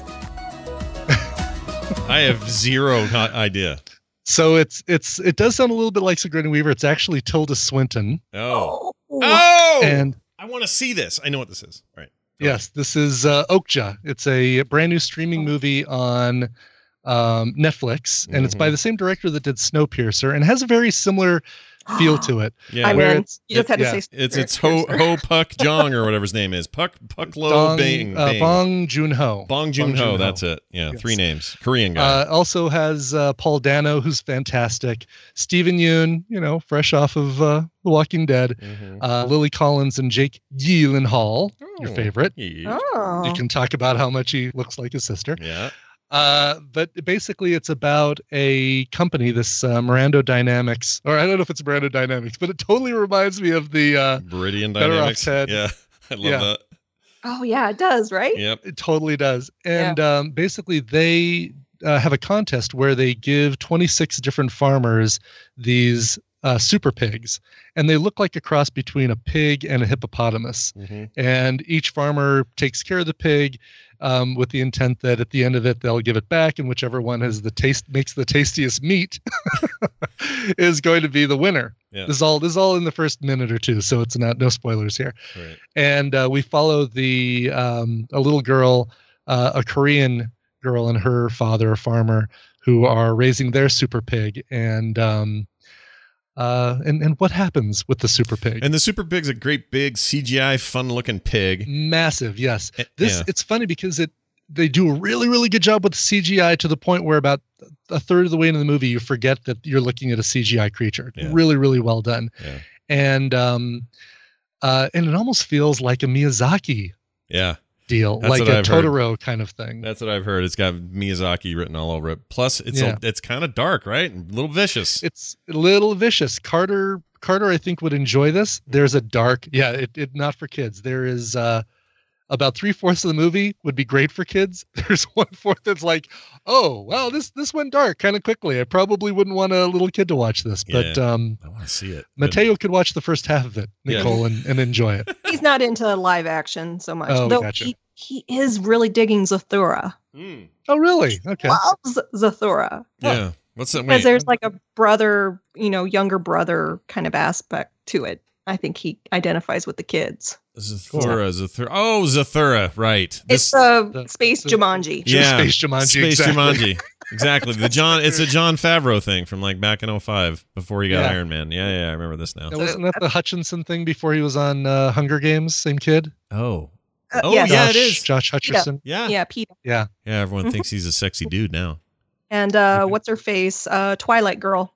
I have zero idea. So it does sound a little bit like Sigourney Weaver. It's actually Tilda Swinton. Oh! And I want to see this. I know what this is. All right. Yes, this is Okja. It's a brand new streaming movie on Netflix, and it's by the same director that did Snowpiercer, and has a very similar feel to it. Yeah, you just had to say it's Ho Puck Jong or whatever his name is. Puck Lo Bang. Bong Joon-ho. Bong Joon-ho, that's it. Yeah, yes. 3 names. Korean guy. Also has Paul Dano, who's fantastic. Steven Yeun, fresh off of The Walking Dead. Lily Collins and Jake Gyllenhaal, your favorite. Oh. You can talk about how much he looks like his sister. Yeah. But basically it's about a company, this Mirando Dynamics, or I don't know if it's Mirando Dynamics, but it totally reminds me of the Meridian Dynamics. Yeah, I love that. Oh yeah, it does, right? Yep, it totally does. And basically they have a contest where they give 26 different farmers these super pigs, and they look like a cross between a pig and a hippopotamus. And each farmer takes care of the pig with the intent that at the end of it they'll give it back, and whichever one has makes the tastiest meat is going to be the winner. Yeah. This is all in the first minute or two, so it's no spoilers here. Right. And we follow a little girl, a Korean girl, and her father, a farmer, who are raising their super pig, and what happens with the super pig? And the super pig's a great big CGI fun-looking pig. Massive, yes. It's funny because they do a really, really good job with the CGI to the point where about a third of the way into the movie you forget that you're looking at a CGI creature. Yeah. Really, really well done. Yeah. And it almost feels like a Miyazaki deal, that's like a Totoro kind of thing. That's what I've heard. It's got Miyazaki written all over it. Plus, it's kind of dark, right? A little vicious. It's a little vicious. Carter, I think, would enjoy this. There's a dark, it not for kids. There is about 3/4 of the movie would be great for kids. There's 1/4 that's like, oh, well, this went dark kind of quickly. I probably wouldn't want a little kid to watch this, but I want to see it. Mateo could watch the first half of it, Nicole, and enjoy it. He's not into live action so much. Oh, though gotcha. He is really digging Zathura. Oh, really? Okay. Loves Zathura. Yeah. What's that? Because there's like a brother, younger brother kind of aspect to it. I think he identifies with the kids. Zathura. Oh, Zathura. Right. It's Space Jumanji. Yeah. Space Jumanji. Space exactly. Jumanji. Exactly. It's a Jon Favreau thing from like back in 2005 before he got Iron Man. Yeah, I remember this now. Wasn't that the Hutchinson thing before he was on Hunger Games? Same kid? Oh. Yeah, it is. Josh Hutcherson. Yeah, Peter. Yeah. Yeah, everyone thinks he's a sexy dude now. And what's her face? Twilight Girl.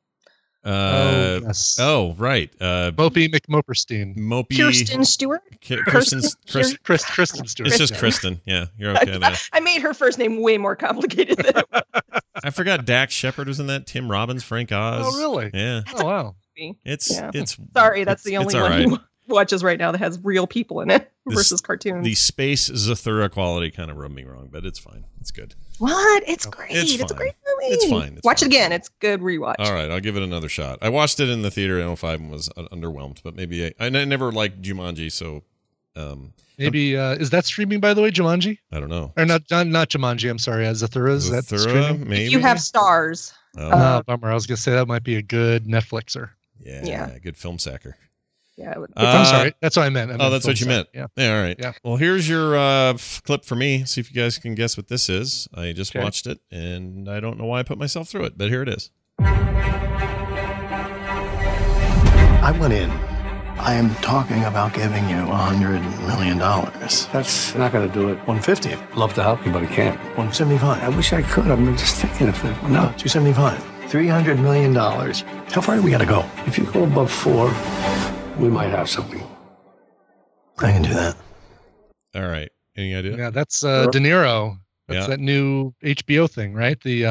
Yes. Oh, right. Mopey McMoperstein. Kirsten Stewart. Kristen Stewart. It's just Kristen. Yeah, you're okay there. I made her first name way more complicated than it was. I forgot Dax Shepard was in that. Tim Robbins, Frank Oz. Oh, really? Yeah. Oh, wow. It's sorry, that's the only one right. who watches right now that has real people in it versus cartoons. The space Zathura quality kind of rubbed me wrong, but it's fine. It's good. What? It's great. It's a great movie. It's fine. Watch it again. It's good rewatch. All right, I'll give it another shot. I watched it in the theater in 2005 and was underwhelmed, but maybe I never liked Jumanji, so maybe is that streaming, by the way, Jumanji? I don't know. Or not Jumanji, I'm sorry, Zathura. Is that streaming? Maybe. If you have stars. Bummer. I was gonna say that might be a good Netflixer. Yeah. Good film sacker. Yeah, I'm sorry. That's what I meant. That's what you meant. Yeah. All right. Yeah. Well, here's your clip for me. See if you guys can guess what this is. I just watched it, and I don't know why I put myself through it, but here it is. I went in. I am talking about giving you $100 million. That's not going to do it. 150. Love to help you, but I can't. 175. I wish I could. I'm just thinking if it, no. 275. $300 million. How far do we got to go? If you go above 4, we might have something. I can do that. All right. Any idea? Yeah, that's De Niro. That's that new HBO thing, right? The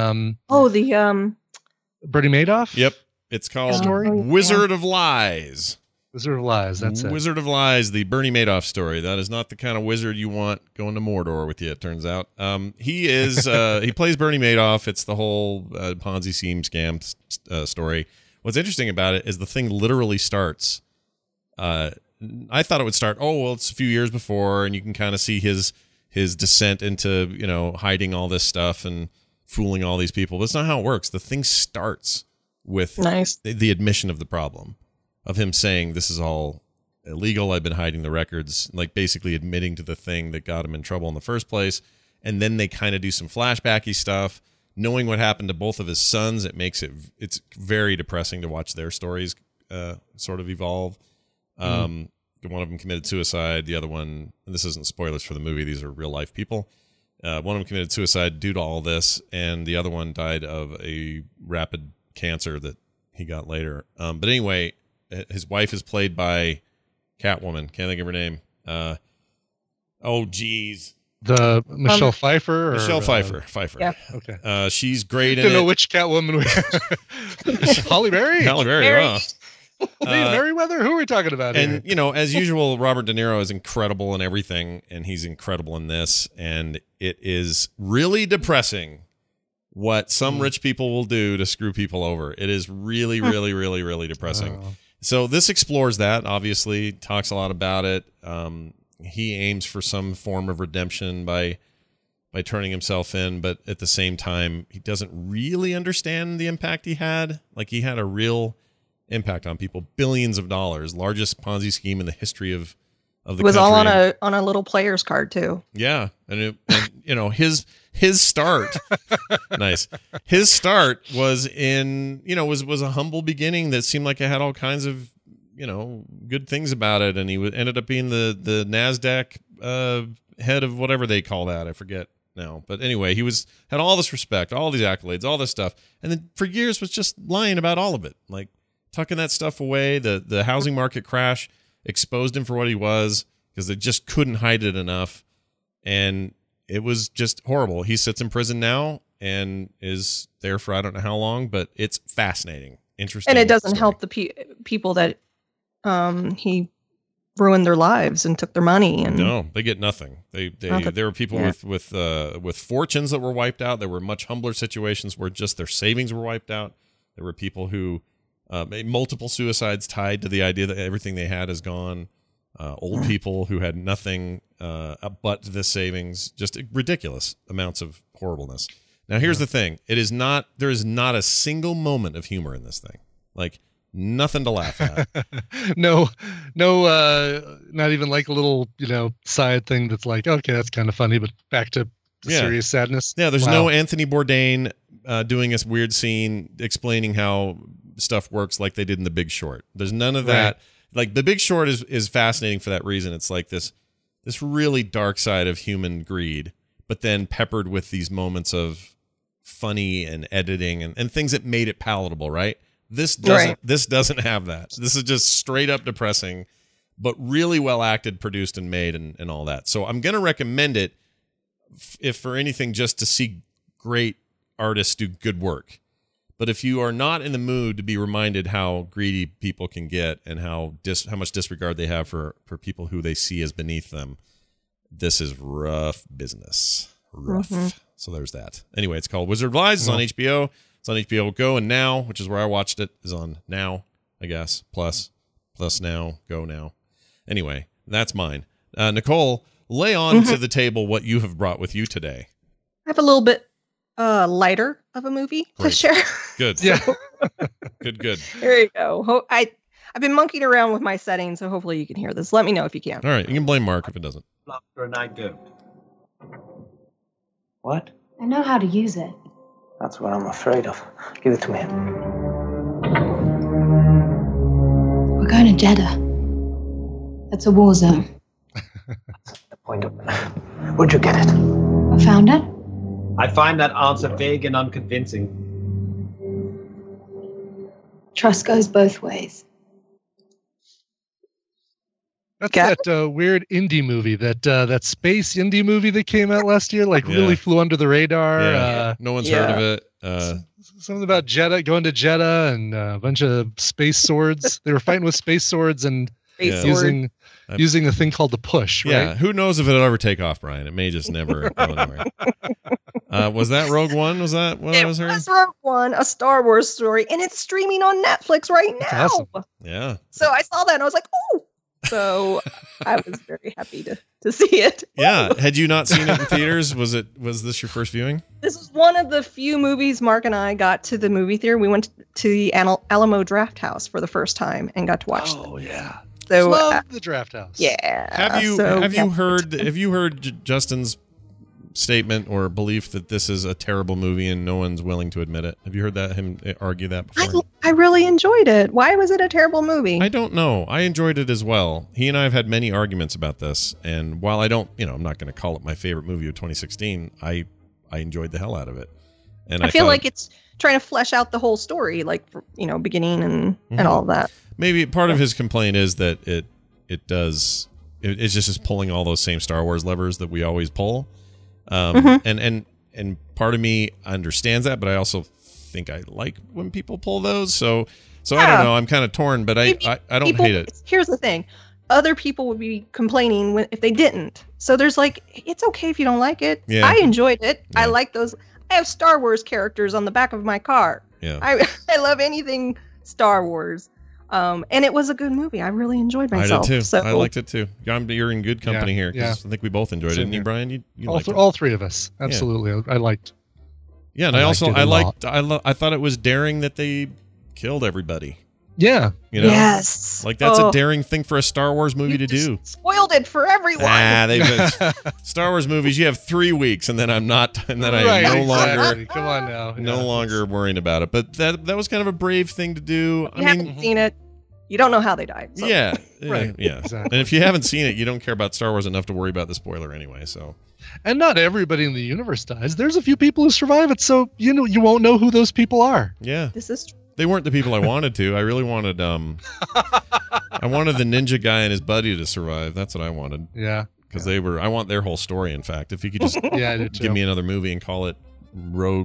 Bernie Madoff? Yep. It's called Wizard of Lies. Wizard of Lies, that's it. Wizard of Lies, the Bernie Madoff story. That is not the kind of wizard you want going to Mordor with you, it turns out. He is he plays Bernie Madoff. It's the whole Ponzi scheme scam story. What's interesting about it is the thing literally starts. I thought it would start, it's a few years before, and you can kind of see his descent into, hiding all this stuff and fooling all these people. But that's not how it works. The thing starts with the admission of the problem, of him saying this is all illegal. I've been hiding the records, like basically admitting to the thing that got him in trouble in the first place. And then they kind of do some flashbacky stuff, knowing what happened to both of his sons. It's very depressing to watch their stories sort of evolve. One of them committed suicide. The other one, and this isn't spoilers for the movie, these are real life people. One of them committed suicide due to all this, and the other one died of a rapid cancer that he got later. But anyway, his wife is played by Catwoman. Can't think of her name. The Michelle Pfeiffer? Michelle Pfeiffer. Yeah. Okay. She's great in it. I don't know which Catwoman. Halle Berry? Halle Berry, wow. Merriweather? Who are we talking about here? And, as usual, Robert De Niro is incredible in everything, and he's incredible in this. And it is really depressing what some rich people will do to screw people over. It is really, really, really, really depressing. Oh. So this explores that, obviously, talks a lot about it. He aims for some form of redemption by turning himself in, but at the same time, he doesn't really understand the impact he had. Like, he had a real impact on people, billions of dollars, largest Ponzi scheme in the history of the country. It was all on a little player's card too. Yeah, and his start, nice. His start was in was a humble beginning that seemed like it had all kinds of good things about it, and he ended up being the NASDAQ head of whatever they call that. I forget now, but anyway, he had all this respect, all these accolades, all this stuff, and then for years was just lying about all of it, like tucking that stuff away. The housing market crash exposed him for what he was because they just couldn't hide it enough, and it was just horrible. He sits in prison now and is there for I don't know how long, but it's fascinating, interesting, and it doesn't help the people that he ruined their lives and took their money. And no, they get nothing. There were people with fortunes that were wiped out. There were much humbler situations where just their savings were wiped out. There were people who made multiple suicides tied to the idea that everything they had is gone. Old people who had nothing but the savings. Just ridiculous amounts of horribleness. Now, here's the thing. There is not a single moment of humor in this thing. Like, nothing to laugh at. No, not even like a little, side thing that's like, okay, that's kind of funny, but back to serious sadness. Yeah, there's no Anthony Bourdain doing a weird scene explaining how stuff works like they did in The Big Short. There's none of that. Like, The Big Short is fascinating for that reason. It's like this really dark side of human greed, but then peppered with these moments of funny and editing and things that made it palatable, right? This doesn't have that. This is just straight up depressing, but really well acted, produced, and made, and all that. So I'm going to recommend it, if for anything, just to see great artists do good work. But if you are not in the mood to be reminded how greedy people can get and how much disregard they have for people who they see as beneath them, this is rough business. Rough. Mm-hmm. So there's that. Anyway, it's called Wizard of Lies. It's on HBO. It's on HBO Go and Now, which is where I watched it, is on Now, I guess. Plus Now, Go Now. Anyway, that's mine. Nicole, lay on to the table what you have brought with you today. I have a little bit lighter of a movie to share. Good. Yeah. Good. There you go. I've been monkeying around with my settings, so hopefully you can hear this. Let me know if you can. All right. You can blame Mark if it doesn't. For an I do. What? I know how to use it. That's what I'm afraid of. Give it to me. We're going to Jeddah. It's a war zone. The point of where'd you get it? I found it. I find that answer vague and unconvincing. Trust goes both ways. That's that weird indie movie, that space indie movie that came out last year, really flew under the radar. Yeah. No one's heard of it. Something about Jeddah, going to Jeddah, and a bunch of space swords. They were fighting with space swords and using a thing called the push. Right? Yeah, who knows if it'll ever take off, Brian? It may just never go anywhere. Was that Rogue One? Was that what I was hearing? It was Rogue One, a Star Wars story, and it's streaming on Netflix right now. Awesome. Yeah. So I saw that and I was like, oh. So I was very happy to see it. Yeah. Had you not seen it in theaters? Was this your first viewing? This was one of the few movies Mark and I got to the movie theater. We went to the Alamo Draft House for the first time and got to watch it. Oh yeah. So love the Draft House. Yeah. Have you heard Justin's statement or belief that this is a terrible movie and no one's willing to admit it? Have you heard him argue that before? I really enjoyed it. Why was it a terrible movie? I don't know. I enjoyed it as well. He and I have had many arguments about this, and while I don't, I'm not going to call it my favorite movie of 2016, I enjoyed the hell out of it. And I feel like it's trying to flesh out the whole story, beginning and all of that. Maybe part of his complaint is that it's just pulling all those same Star Wars levers that we always pull. And part of me understands that, but I also think I like when people pull those. So I don't know. I'm kind of torn, but I don't hate it. Here's the thing. Other people would be complaining if they didn't. So there's it's okay if you don't like it. Yeah. I enjoyed it. Yeah. I like those. I have Star Wars characters on the back of my car. Yeah. I love anything Star Wars. And it was a good movie. I really enjoyed myself. I did too. So, I liked it too. You're in good company here. I think we both enjoyed it. Didn't you, Brian? You all three of us. Absolutely. Yeah. I liked. Yeah, and I thought it was daring that they killed everybody. Yeah. Yes. That's a daring thing for a Star Wars movie to do. Spoiled it for everyone. Star Wars movies, you have 3 weeks and then I'm no longer come on now. No longer worrying about it. But that was kind of a brave thing to do. If you haven't seen it, you don't know how they died. So. Yeah. Right. Yeah. Exactly. And if you haven't seen it, you don't care about Star Wars enough to worry about the spoiler anyway. So and not everybody in the universe dies. There's a few people who survive it, so you won't know who those people are. Yeah. This is true. They weren't the people I wanted to. I really wanted I wanted the ninja guy and his buddy to survive. That's what I wanted. Yeah. Because I want their whole story, in fact. If you could just give me another movie and call it Rogue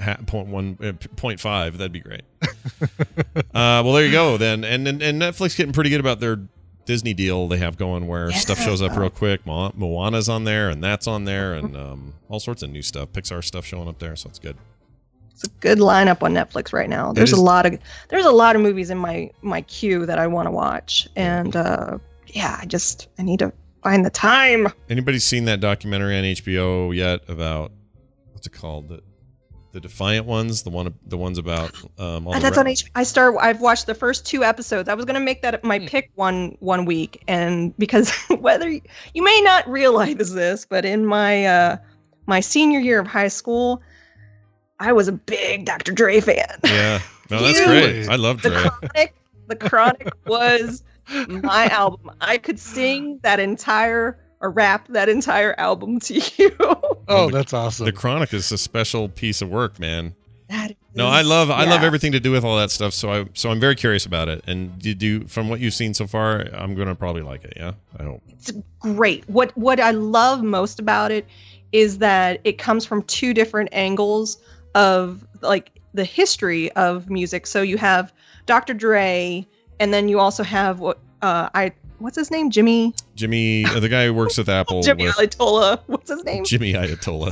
0.5, that'd be great. Well, there you go then. And Netflix getting pretty good about their Disney deal they have going where stuff shows up real quick. Moana's on there and that's on there and all sorts of new stuff. Pixar stuff showing up there, so it's good. It's a good lineup on Netflix right now. There's a lot of movies in my queue that I want to watch, and I need to find the time. Anybody seen that documentary on HBO yet about what's it called? The Defiant Ones, the ones about that's on HBO. I've watched the first 2 episodes. I was gonna make that my pick one week, and because whether you may not realize this, but in my my senior year of high school, I was a big Dr. Dre fan. Yeah. No, that's great. I love Dre. The Chronic was my album. I could sing that entire or rap that entire album to you. Oh, that's awesome. The Chronic is a special piece of work, man. I love everything to do with all that stuff, so I'm very curious about it. And from what you've seen so far, I'm going to probably like it, yeah? I hope. It's great. What I love most about it is that it comes from 2 different angles of the history of music. So you have Dr. Dre, and then you also have what's his name? Jimmy, the guy who works with Apple. Ayatollah. What's his name? Jimmy Ayatollah.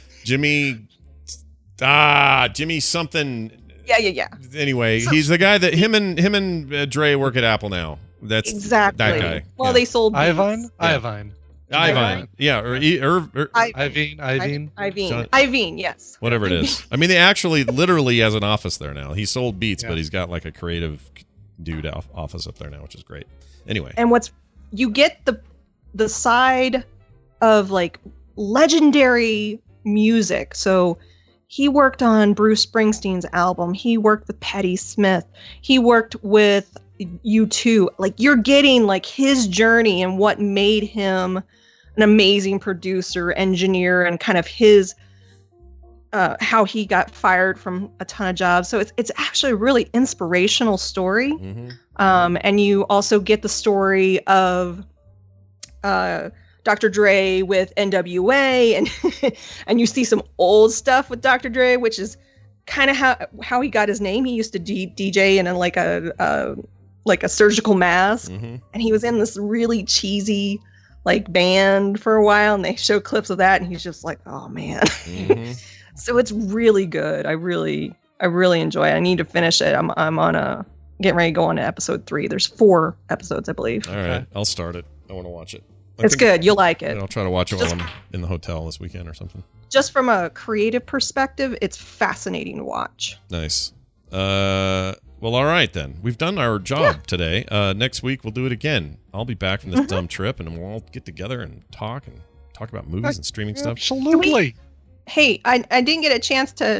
Jimmy something. Yeah. Anyway, he's the guy that him and Dre work at Apple now. That's exactly that guy. Well, they sold Ivine. Yeah, or Ivine, yes. Whatever it is. I mean, they actually literally has an office there now. He sold Beats, but he's got a creative dude office up there now, which is great. Anyway. And you get the side of legendary music. So he worked on Bruce Springsteen's album. He worked with Patti Smith. He worked with U2. Like, you're getting like his journey and what made him an amazing producer, engineer, and kind of his how he got fired from a ton of jobs. So it's actually a really inspirational story. And you also get the story of Dr. Dre with NWA, and and you see some old stuff with Dr. Dre, which is kind of how he got his name. He used to DJ in a surgical mask, and he was in this really cheesy like band for a while, and they show clips of that, and he's just like, oh man. So it's really good. I really enjoy it. I need to finish it. I'm on getting ready to go on to episode 3. There's 4 episodes, I believe. All right, I'll start it. I want to watch it. It's good. You'll like it. I'll try to watch it while I'm in the hotel this weekend or something. Just from a creative perspective, it's fascinating to watch. Nice. Well, all right then. We've done our job today. Next week we'll do it again. I'll be back from this dumb trip, and we'll all get together and talk about movies and streaming stuff. Absolutely. Hey, I didn't get a chance to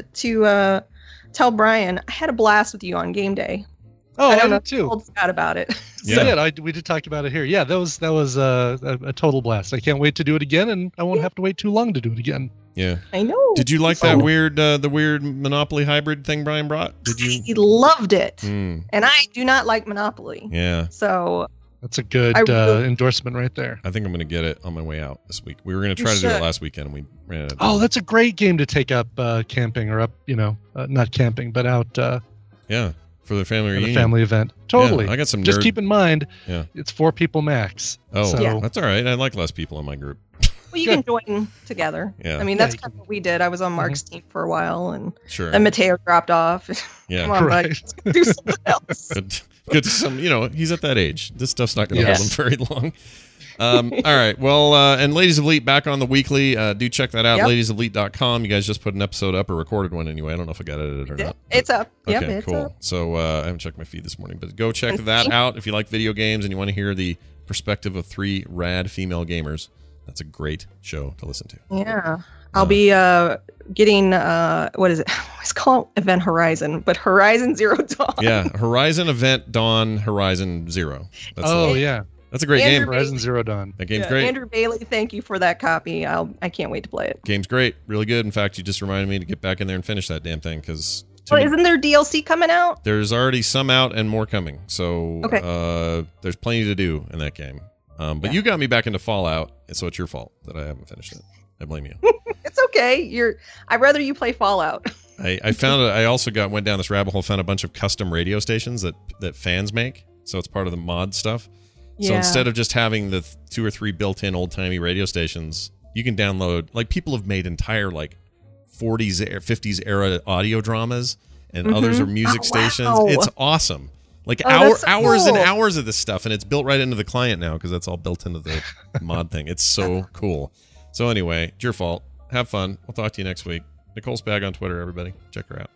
tell Brian I had a blast with you on game day. Oh, I did too. Told Scott about it. Yeah, we did talk about it here. Yeah, that was a total blast. I can't wait to do it again, and I won't have to wait too long to do it again. Yeah, I know. Did you like that the weird Monopoly hybrid thing Brian brought? Did you? He loved it, and I do not like Monopoly. Yeah. So that's a good endorsement right there. I think I'm going to get it on my way out this week. We were going to try to do it last weekend, and we ran out of time. Oh, that's a great game to take up camping or up, not camping, but out. Yeah. For the family reunion. Family event. Totally. Yeah, I got some Just keep in mind, Yeah. It's 4 people max. Oh, so. That's all right. I like less people in my group. Well, you can join together. Yeah. I mean, that's kind of what we did. I was on Mark's team for a while, and then Mateo dropped off. Yeah. Come on, buddy. Let's do something else. Good to some, he's at that age. This stuff's not going to hold him very long. All right. Well, and Ladies of Elite back on the weekly. Do check that out. LadiesOfElite.com. You guys just put an episode up, or recorded one anyway. I don't know if I got edited or not. It's up. Okay, it's cool. up. So I haven't checked my feed this morning, but go check that out if you like video games and you want to hear the perspective of 3 rad female gamers. That's a great show to listen to. Yeah. I'll be getting, what is it? It's called Event Horizon, but Horizon Zero Dawn. Yeah. Horizon Event Dawn Horizon Zero. Yeah. That's a great game. Horizon Zero Dawn. That game's great. Andrew Bailey, thank you for that copy. I can't wait to play it. Game's great. Really good. In fact, you just reminded me to get back in there and finish that damn thing, because... Well, isn't there DLC coming out? There's already some out and more coming. So there's plenty to do in that game. But you got me back into Fallout, so it's your fault that I haven't finished it. I blame you. It's okay. I'd rather you play Fallout. I found I also went down this rabbit hole, found a bunch of custom radio stations that fans make. So it's part of the mod stuff. So instead of just having the 2 or 3 built-in old-timey radio stations, you can download, like, people have made entire, like, 40s, 50s era audio dramas, and others are music stations. Wow. It's awesome. Like, that's hours cool. and hours of this stuff, and it's built right into the client now, because that's all built into the mod thing. It's so cool. So anyway, it's your fault. Have fun. We'll talk to you next week. Nicole Spag on Twitter, everybody. Check her out.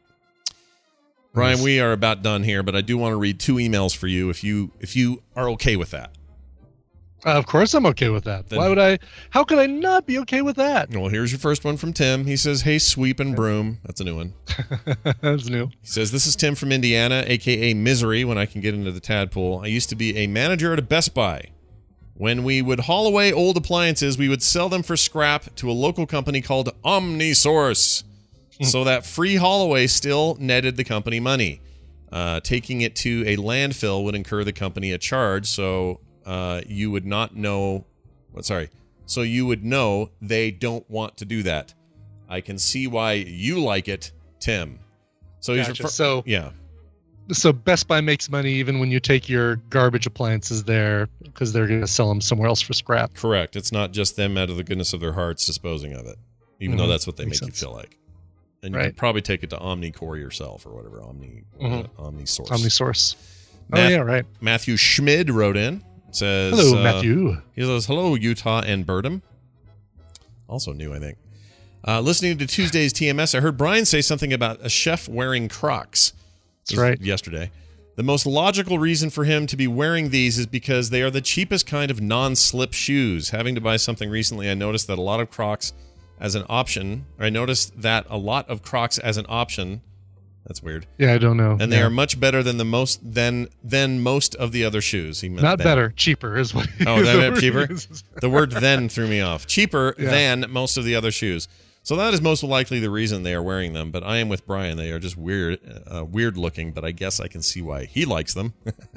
Brian, we are about done here, but I do want to read 2 emails for you if you are okay with that. Of course I'm okay with that. How could I not be okay with that? Well, here's your first one from Tim. He says, "Hey, Sweep and Broom." That's a new one. That's new. He says, "This is Tim from Indiana, a.k.a. Misery, when I can get into the tadpole. I used to be a manager at a Best Buy. When we would haul away old appliances, we would sell them for scrap to a local company called Omnisource. So that free haul away still netted the company money. Taking it to a landfill would incur the company a charge, so you would know they don't want to do that. I can see why you like it, Tim." So gotcha. So Best Buy makes money even when you take your garbage appliances there, because they're going to sell them somewhere else for scrap. Correct. It's not just them out of the goodness of their hearts disposing of it, even though that's what they make you feel like. And you can probably take it to OmniCore yourself or whatever. Omnisource. Omnisource. Right. Matthew Schmid wrote in. Says, "Hello, Matthew." He says, "Hello, Utah and Birdham." Also new, I think. Listening to Tuesday's TMS, I heard Brian say something about a chef wearing Crocs. That's right. Yesterday. The most logical reason for him to be wearing these is because they are the cheapest kind of non-slip shoes. Having to buy something recently, I noticed that a lot of Crocs as an option That's weird. Yeah, I don't know. And they are much better than most of the other shoes. He meant not better, cheaper is what. Oh, that meant cheaper. The word "then" threw me off. Cheaper than most of the other shoes. So that is most likely the reason they are wearing them. But I am with Brian. They are just weird looking. But I guess I can see why he likes them.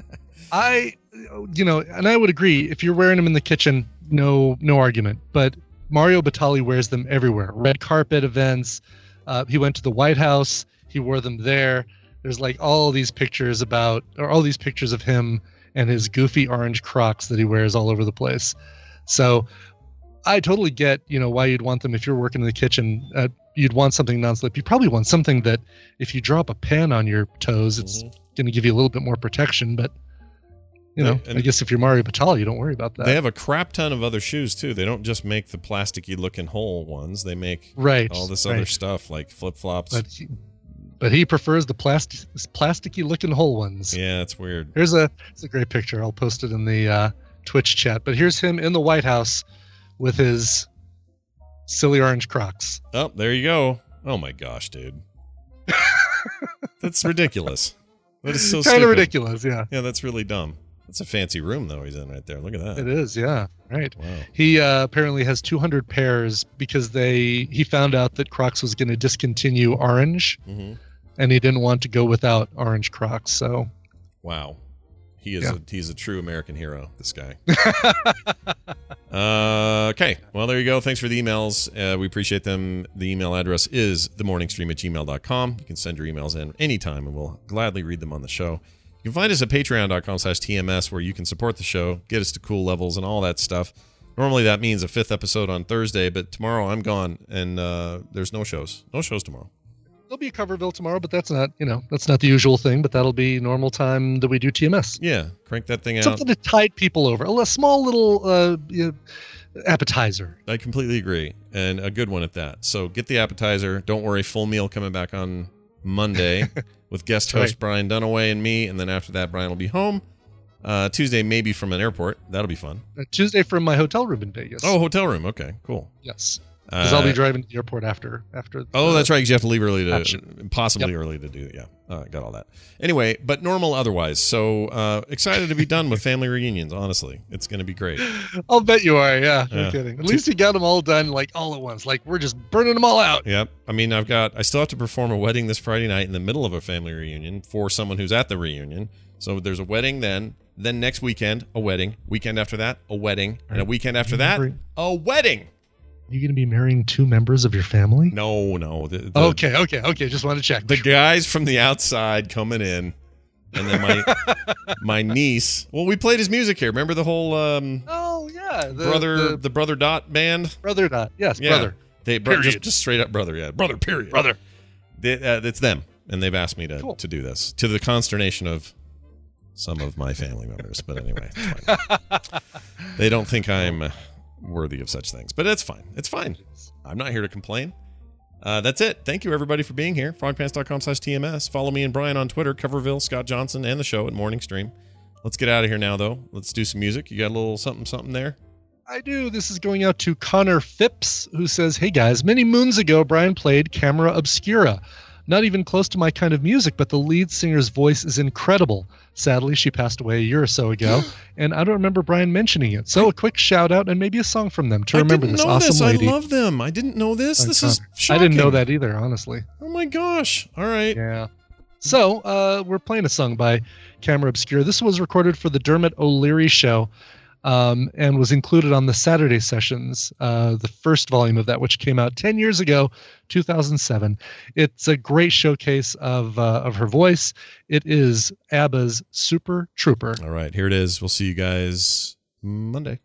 And I would agree. If you're wearing them in the kitchen, no argument. But Mario Batali wears them everywhere. Red carpet events. He went to the White House. He wore them there. There's like all these pictures of him and his goofy orange Crocs that he wears all over the place. So I totally get, why you'd want them if you're working in the kitchen. You'd want something non-slip. You probably want something that if you drop a pan on your toes, it's going to give you a little bit more protection. But, I guess if you're Mario Batali, you don't worry about that. They have a crap ton of other shoes, too. They don't just make the plasticky looking hole ones. They make all this other stuff like flip-flops. But he prefers the plasticky looking hole ones. Yeah, it's weird. It's a great picture. I'll post it in the Twitch chat. But here's him in the White House with his silly orange Crocs. Oh, there you go. Oh my gosh, dude. That's ridiculous. That is so stupid. Kind of ridiculous, yeah. Yeah, that's really dumb. That's a fancy room, though, he's in right there. Look at that. It is, yeah. Right. Wow. He apparently has 200 pairs because he found out that Crocs was going to discontinue orange, and he didn't want to go without orange Crocs. So, wow, he's a true American hero. This guy. Okay, well there you go. Thanks for the emails. We appreciate them. The email address is themorningstream@gmail.com. You can send your emails in anytime, and we'll gladly read them on the show. You can find us at patreon.com/TMS, where you can support the show, get us to cool levels and all that stuff. Normally that means a 5th episode on Thursday, but tomorrow I'm gone, and there's no shows. No shows tomorrow. There'll be a Coverville tomorrow, but that's not the usual thing, but that'll be normal time that we do TMS. Yeah, crank that thing out. Something to tide people over. A small little appetizer. I completely agree, and a good one at that. So get the appetizer. Don't worry, full meal coming back on Monday with guest host Brian Dunaway and me, and then after that Brian will be home. Tuesday maybe from an airport. That'll be fun. Tuesday from my hotel room in Vegas. Oh, hotel room. Okay, cool. Yes. Because I'll be driving to the airport after. That's right. Because you have to leave early early to do it. Yeah, got all that. Anyway, but normal otherwise. So excited to be done with family reunions. Honestly, it's going to be great. I'll bet you are. Yeah, no kidding. At least you got them all done like all at once. Like we're just burning them all out. Yep. I mean, I still have to perform a wedding this Friday night in the middle of a family reunion for someone who's at the reunion. So there's a wedding then next weekend a wedding. Weekend after that a wedding, and a weekend after that a wedding. You going to be marrying 2 members of your family? No. Okay. Just wanted to check. The guys from the outside coming in, and then my niece. Well, we played his music here. Remember the whole? The Brother Dot band. Brother Dot, yes, yeah. Brother. Just straight up brother. Yeah, brother. Period. Brother. It's them, and they've asked me to do this to the consternation of some of my family members. But anyway, it's fine. They don't think I'm worthy of such things, but it's fine. I'm not here to complain. That's it. Thank you everybody for being here. frogpants.com/TMS. Follow me and Brian on Twitter, Coverville, Scott Johnson, and the show at Morning Stream. Let's get out of here now though. Let's do some music. You got a little something there? I do. This is going out to Connor Phipps, who says, "Hey guys, many moons ago Brian played Camera Obscura. Not even close to my kind of music, but the lead singer's voice is incredible. Sadly, she passed away a year or so ago, and I don't remember Brian mentioning it. So a quick shout out and maybe a song from them to remember this awesome lady." I love them. I didn't know this. This is shocking. I didn't know that either, honestly. Oh my gosh. All right. Yeah. So we're playing a song by Camera Obscura. This was recorded for the Dermot O'Leary show. And was included on the Saturday Sessions, the first volume of that, which came out 10 years ago, 2007. It's a great showcase of her voice. It is ABBA's Super Trooper. All right, here it is. We'll see you guys Monday.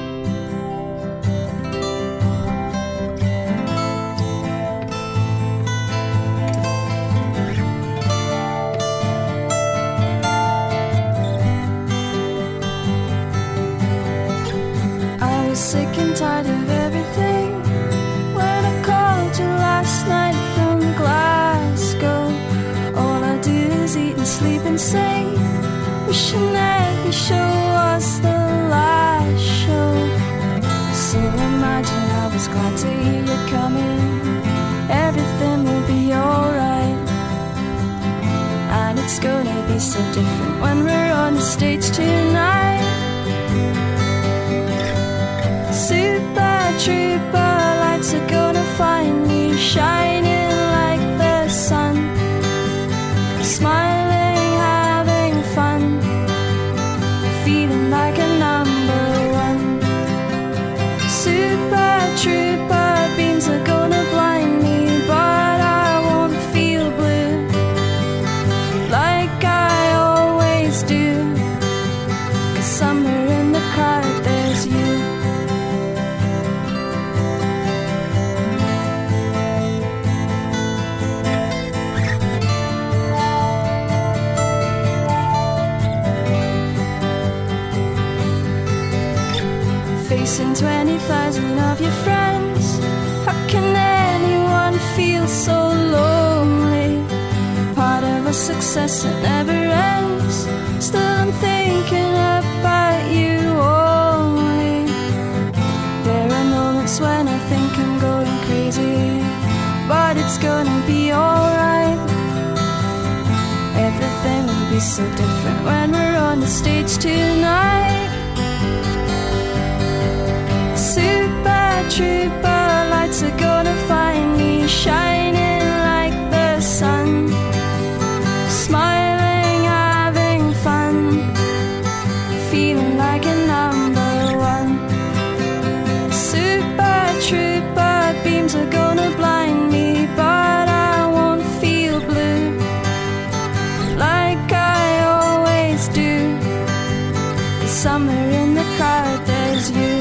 Sick and tired of everything. When I called you last night from Glasgow, all I do is eat and sleep and sing. Wishing every show was the last show. So imagine I was glad to hear you coming. Everything will be alright. be so different when we're on the stage tonight. Super trooper lights are gonna find me shining like the sun, smiling, having fun, feeling like a number one. Super trooper beams are gonna blind me, but I won't feel blue like I always do, 'cause somewhere in the crowd there's you. Facing 20,000 of your friends, how can anyone feel so lonely? Part of a success that never ends. Still I'm thinking about you only. There are moments when I think I'm going crazy, but it's gonna be alright. Everything will be so different when we're on the stage tonight. Super trooper lights are gonna find me shining like the sun, smiling, having fun, feeling like a number one. Super trooper beams are gonna blind me, but I won't feel blue like I always do, 'cause somewhere in the crowd there's you.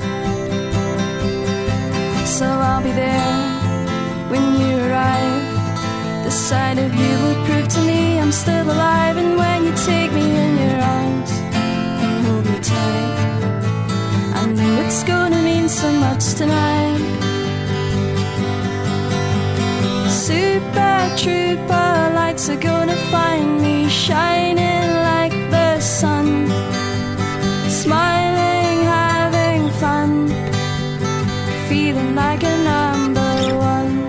So I'll be there when you arrive. The sight of you will prove to me I'm still alive. And when you take me in your arms and hold me tight, I know it's gonna mean so much tonight. Super trooper lights are gonna find me shining like the sun, smiling, having fun, feeling like a number one.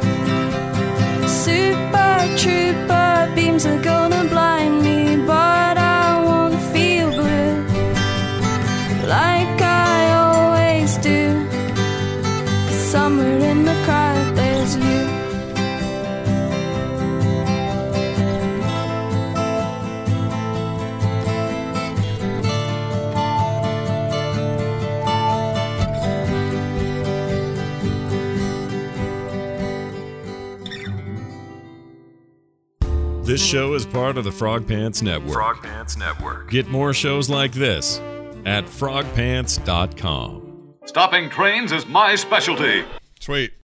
Super trooper beams are gonna blind me, but I won't feel blue like I always do, 'cause somewhere in the crowd there's you. This show is part of the Frog Pants Network. Frog Pants Network. Get more shows like this at frogpants.com. Stopping trains is my specialty. Sweet.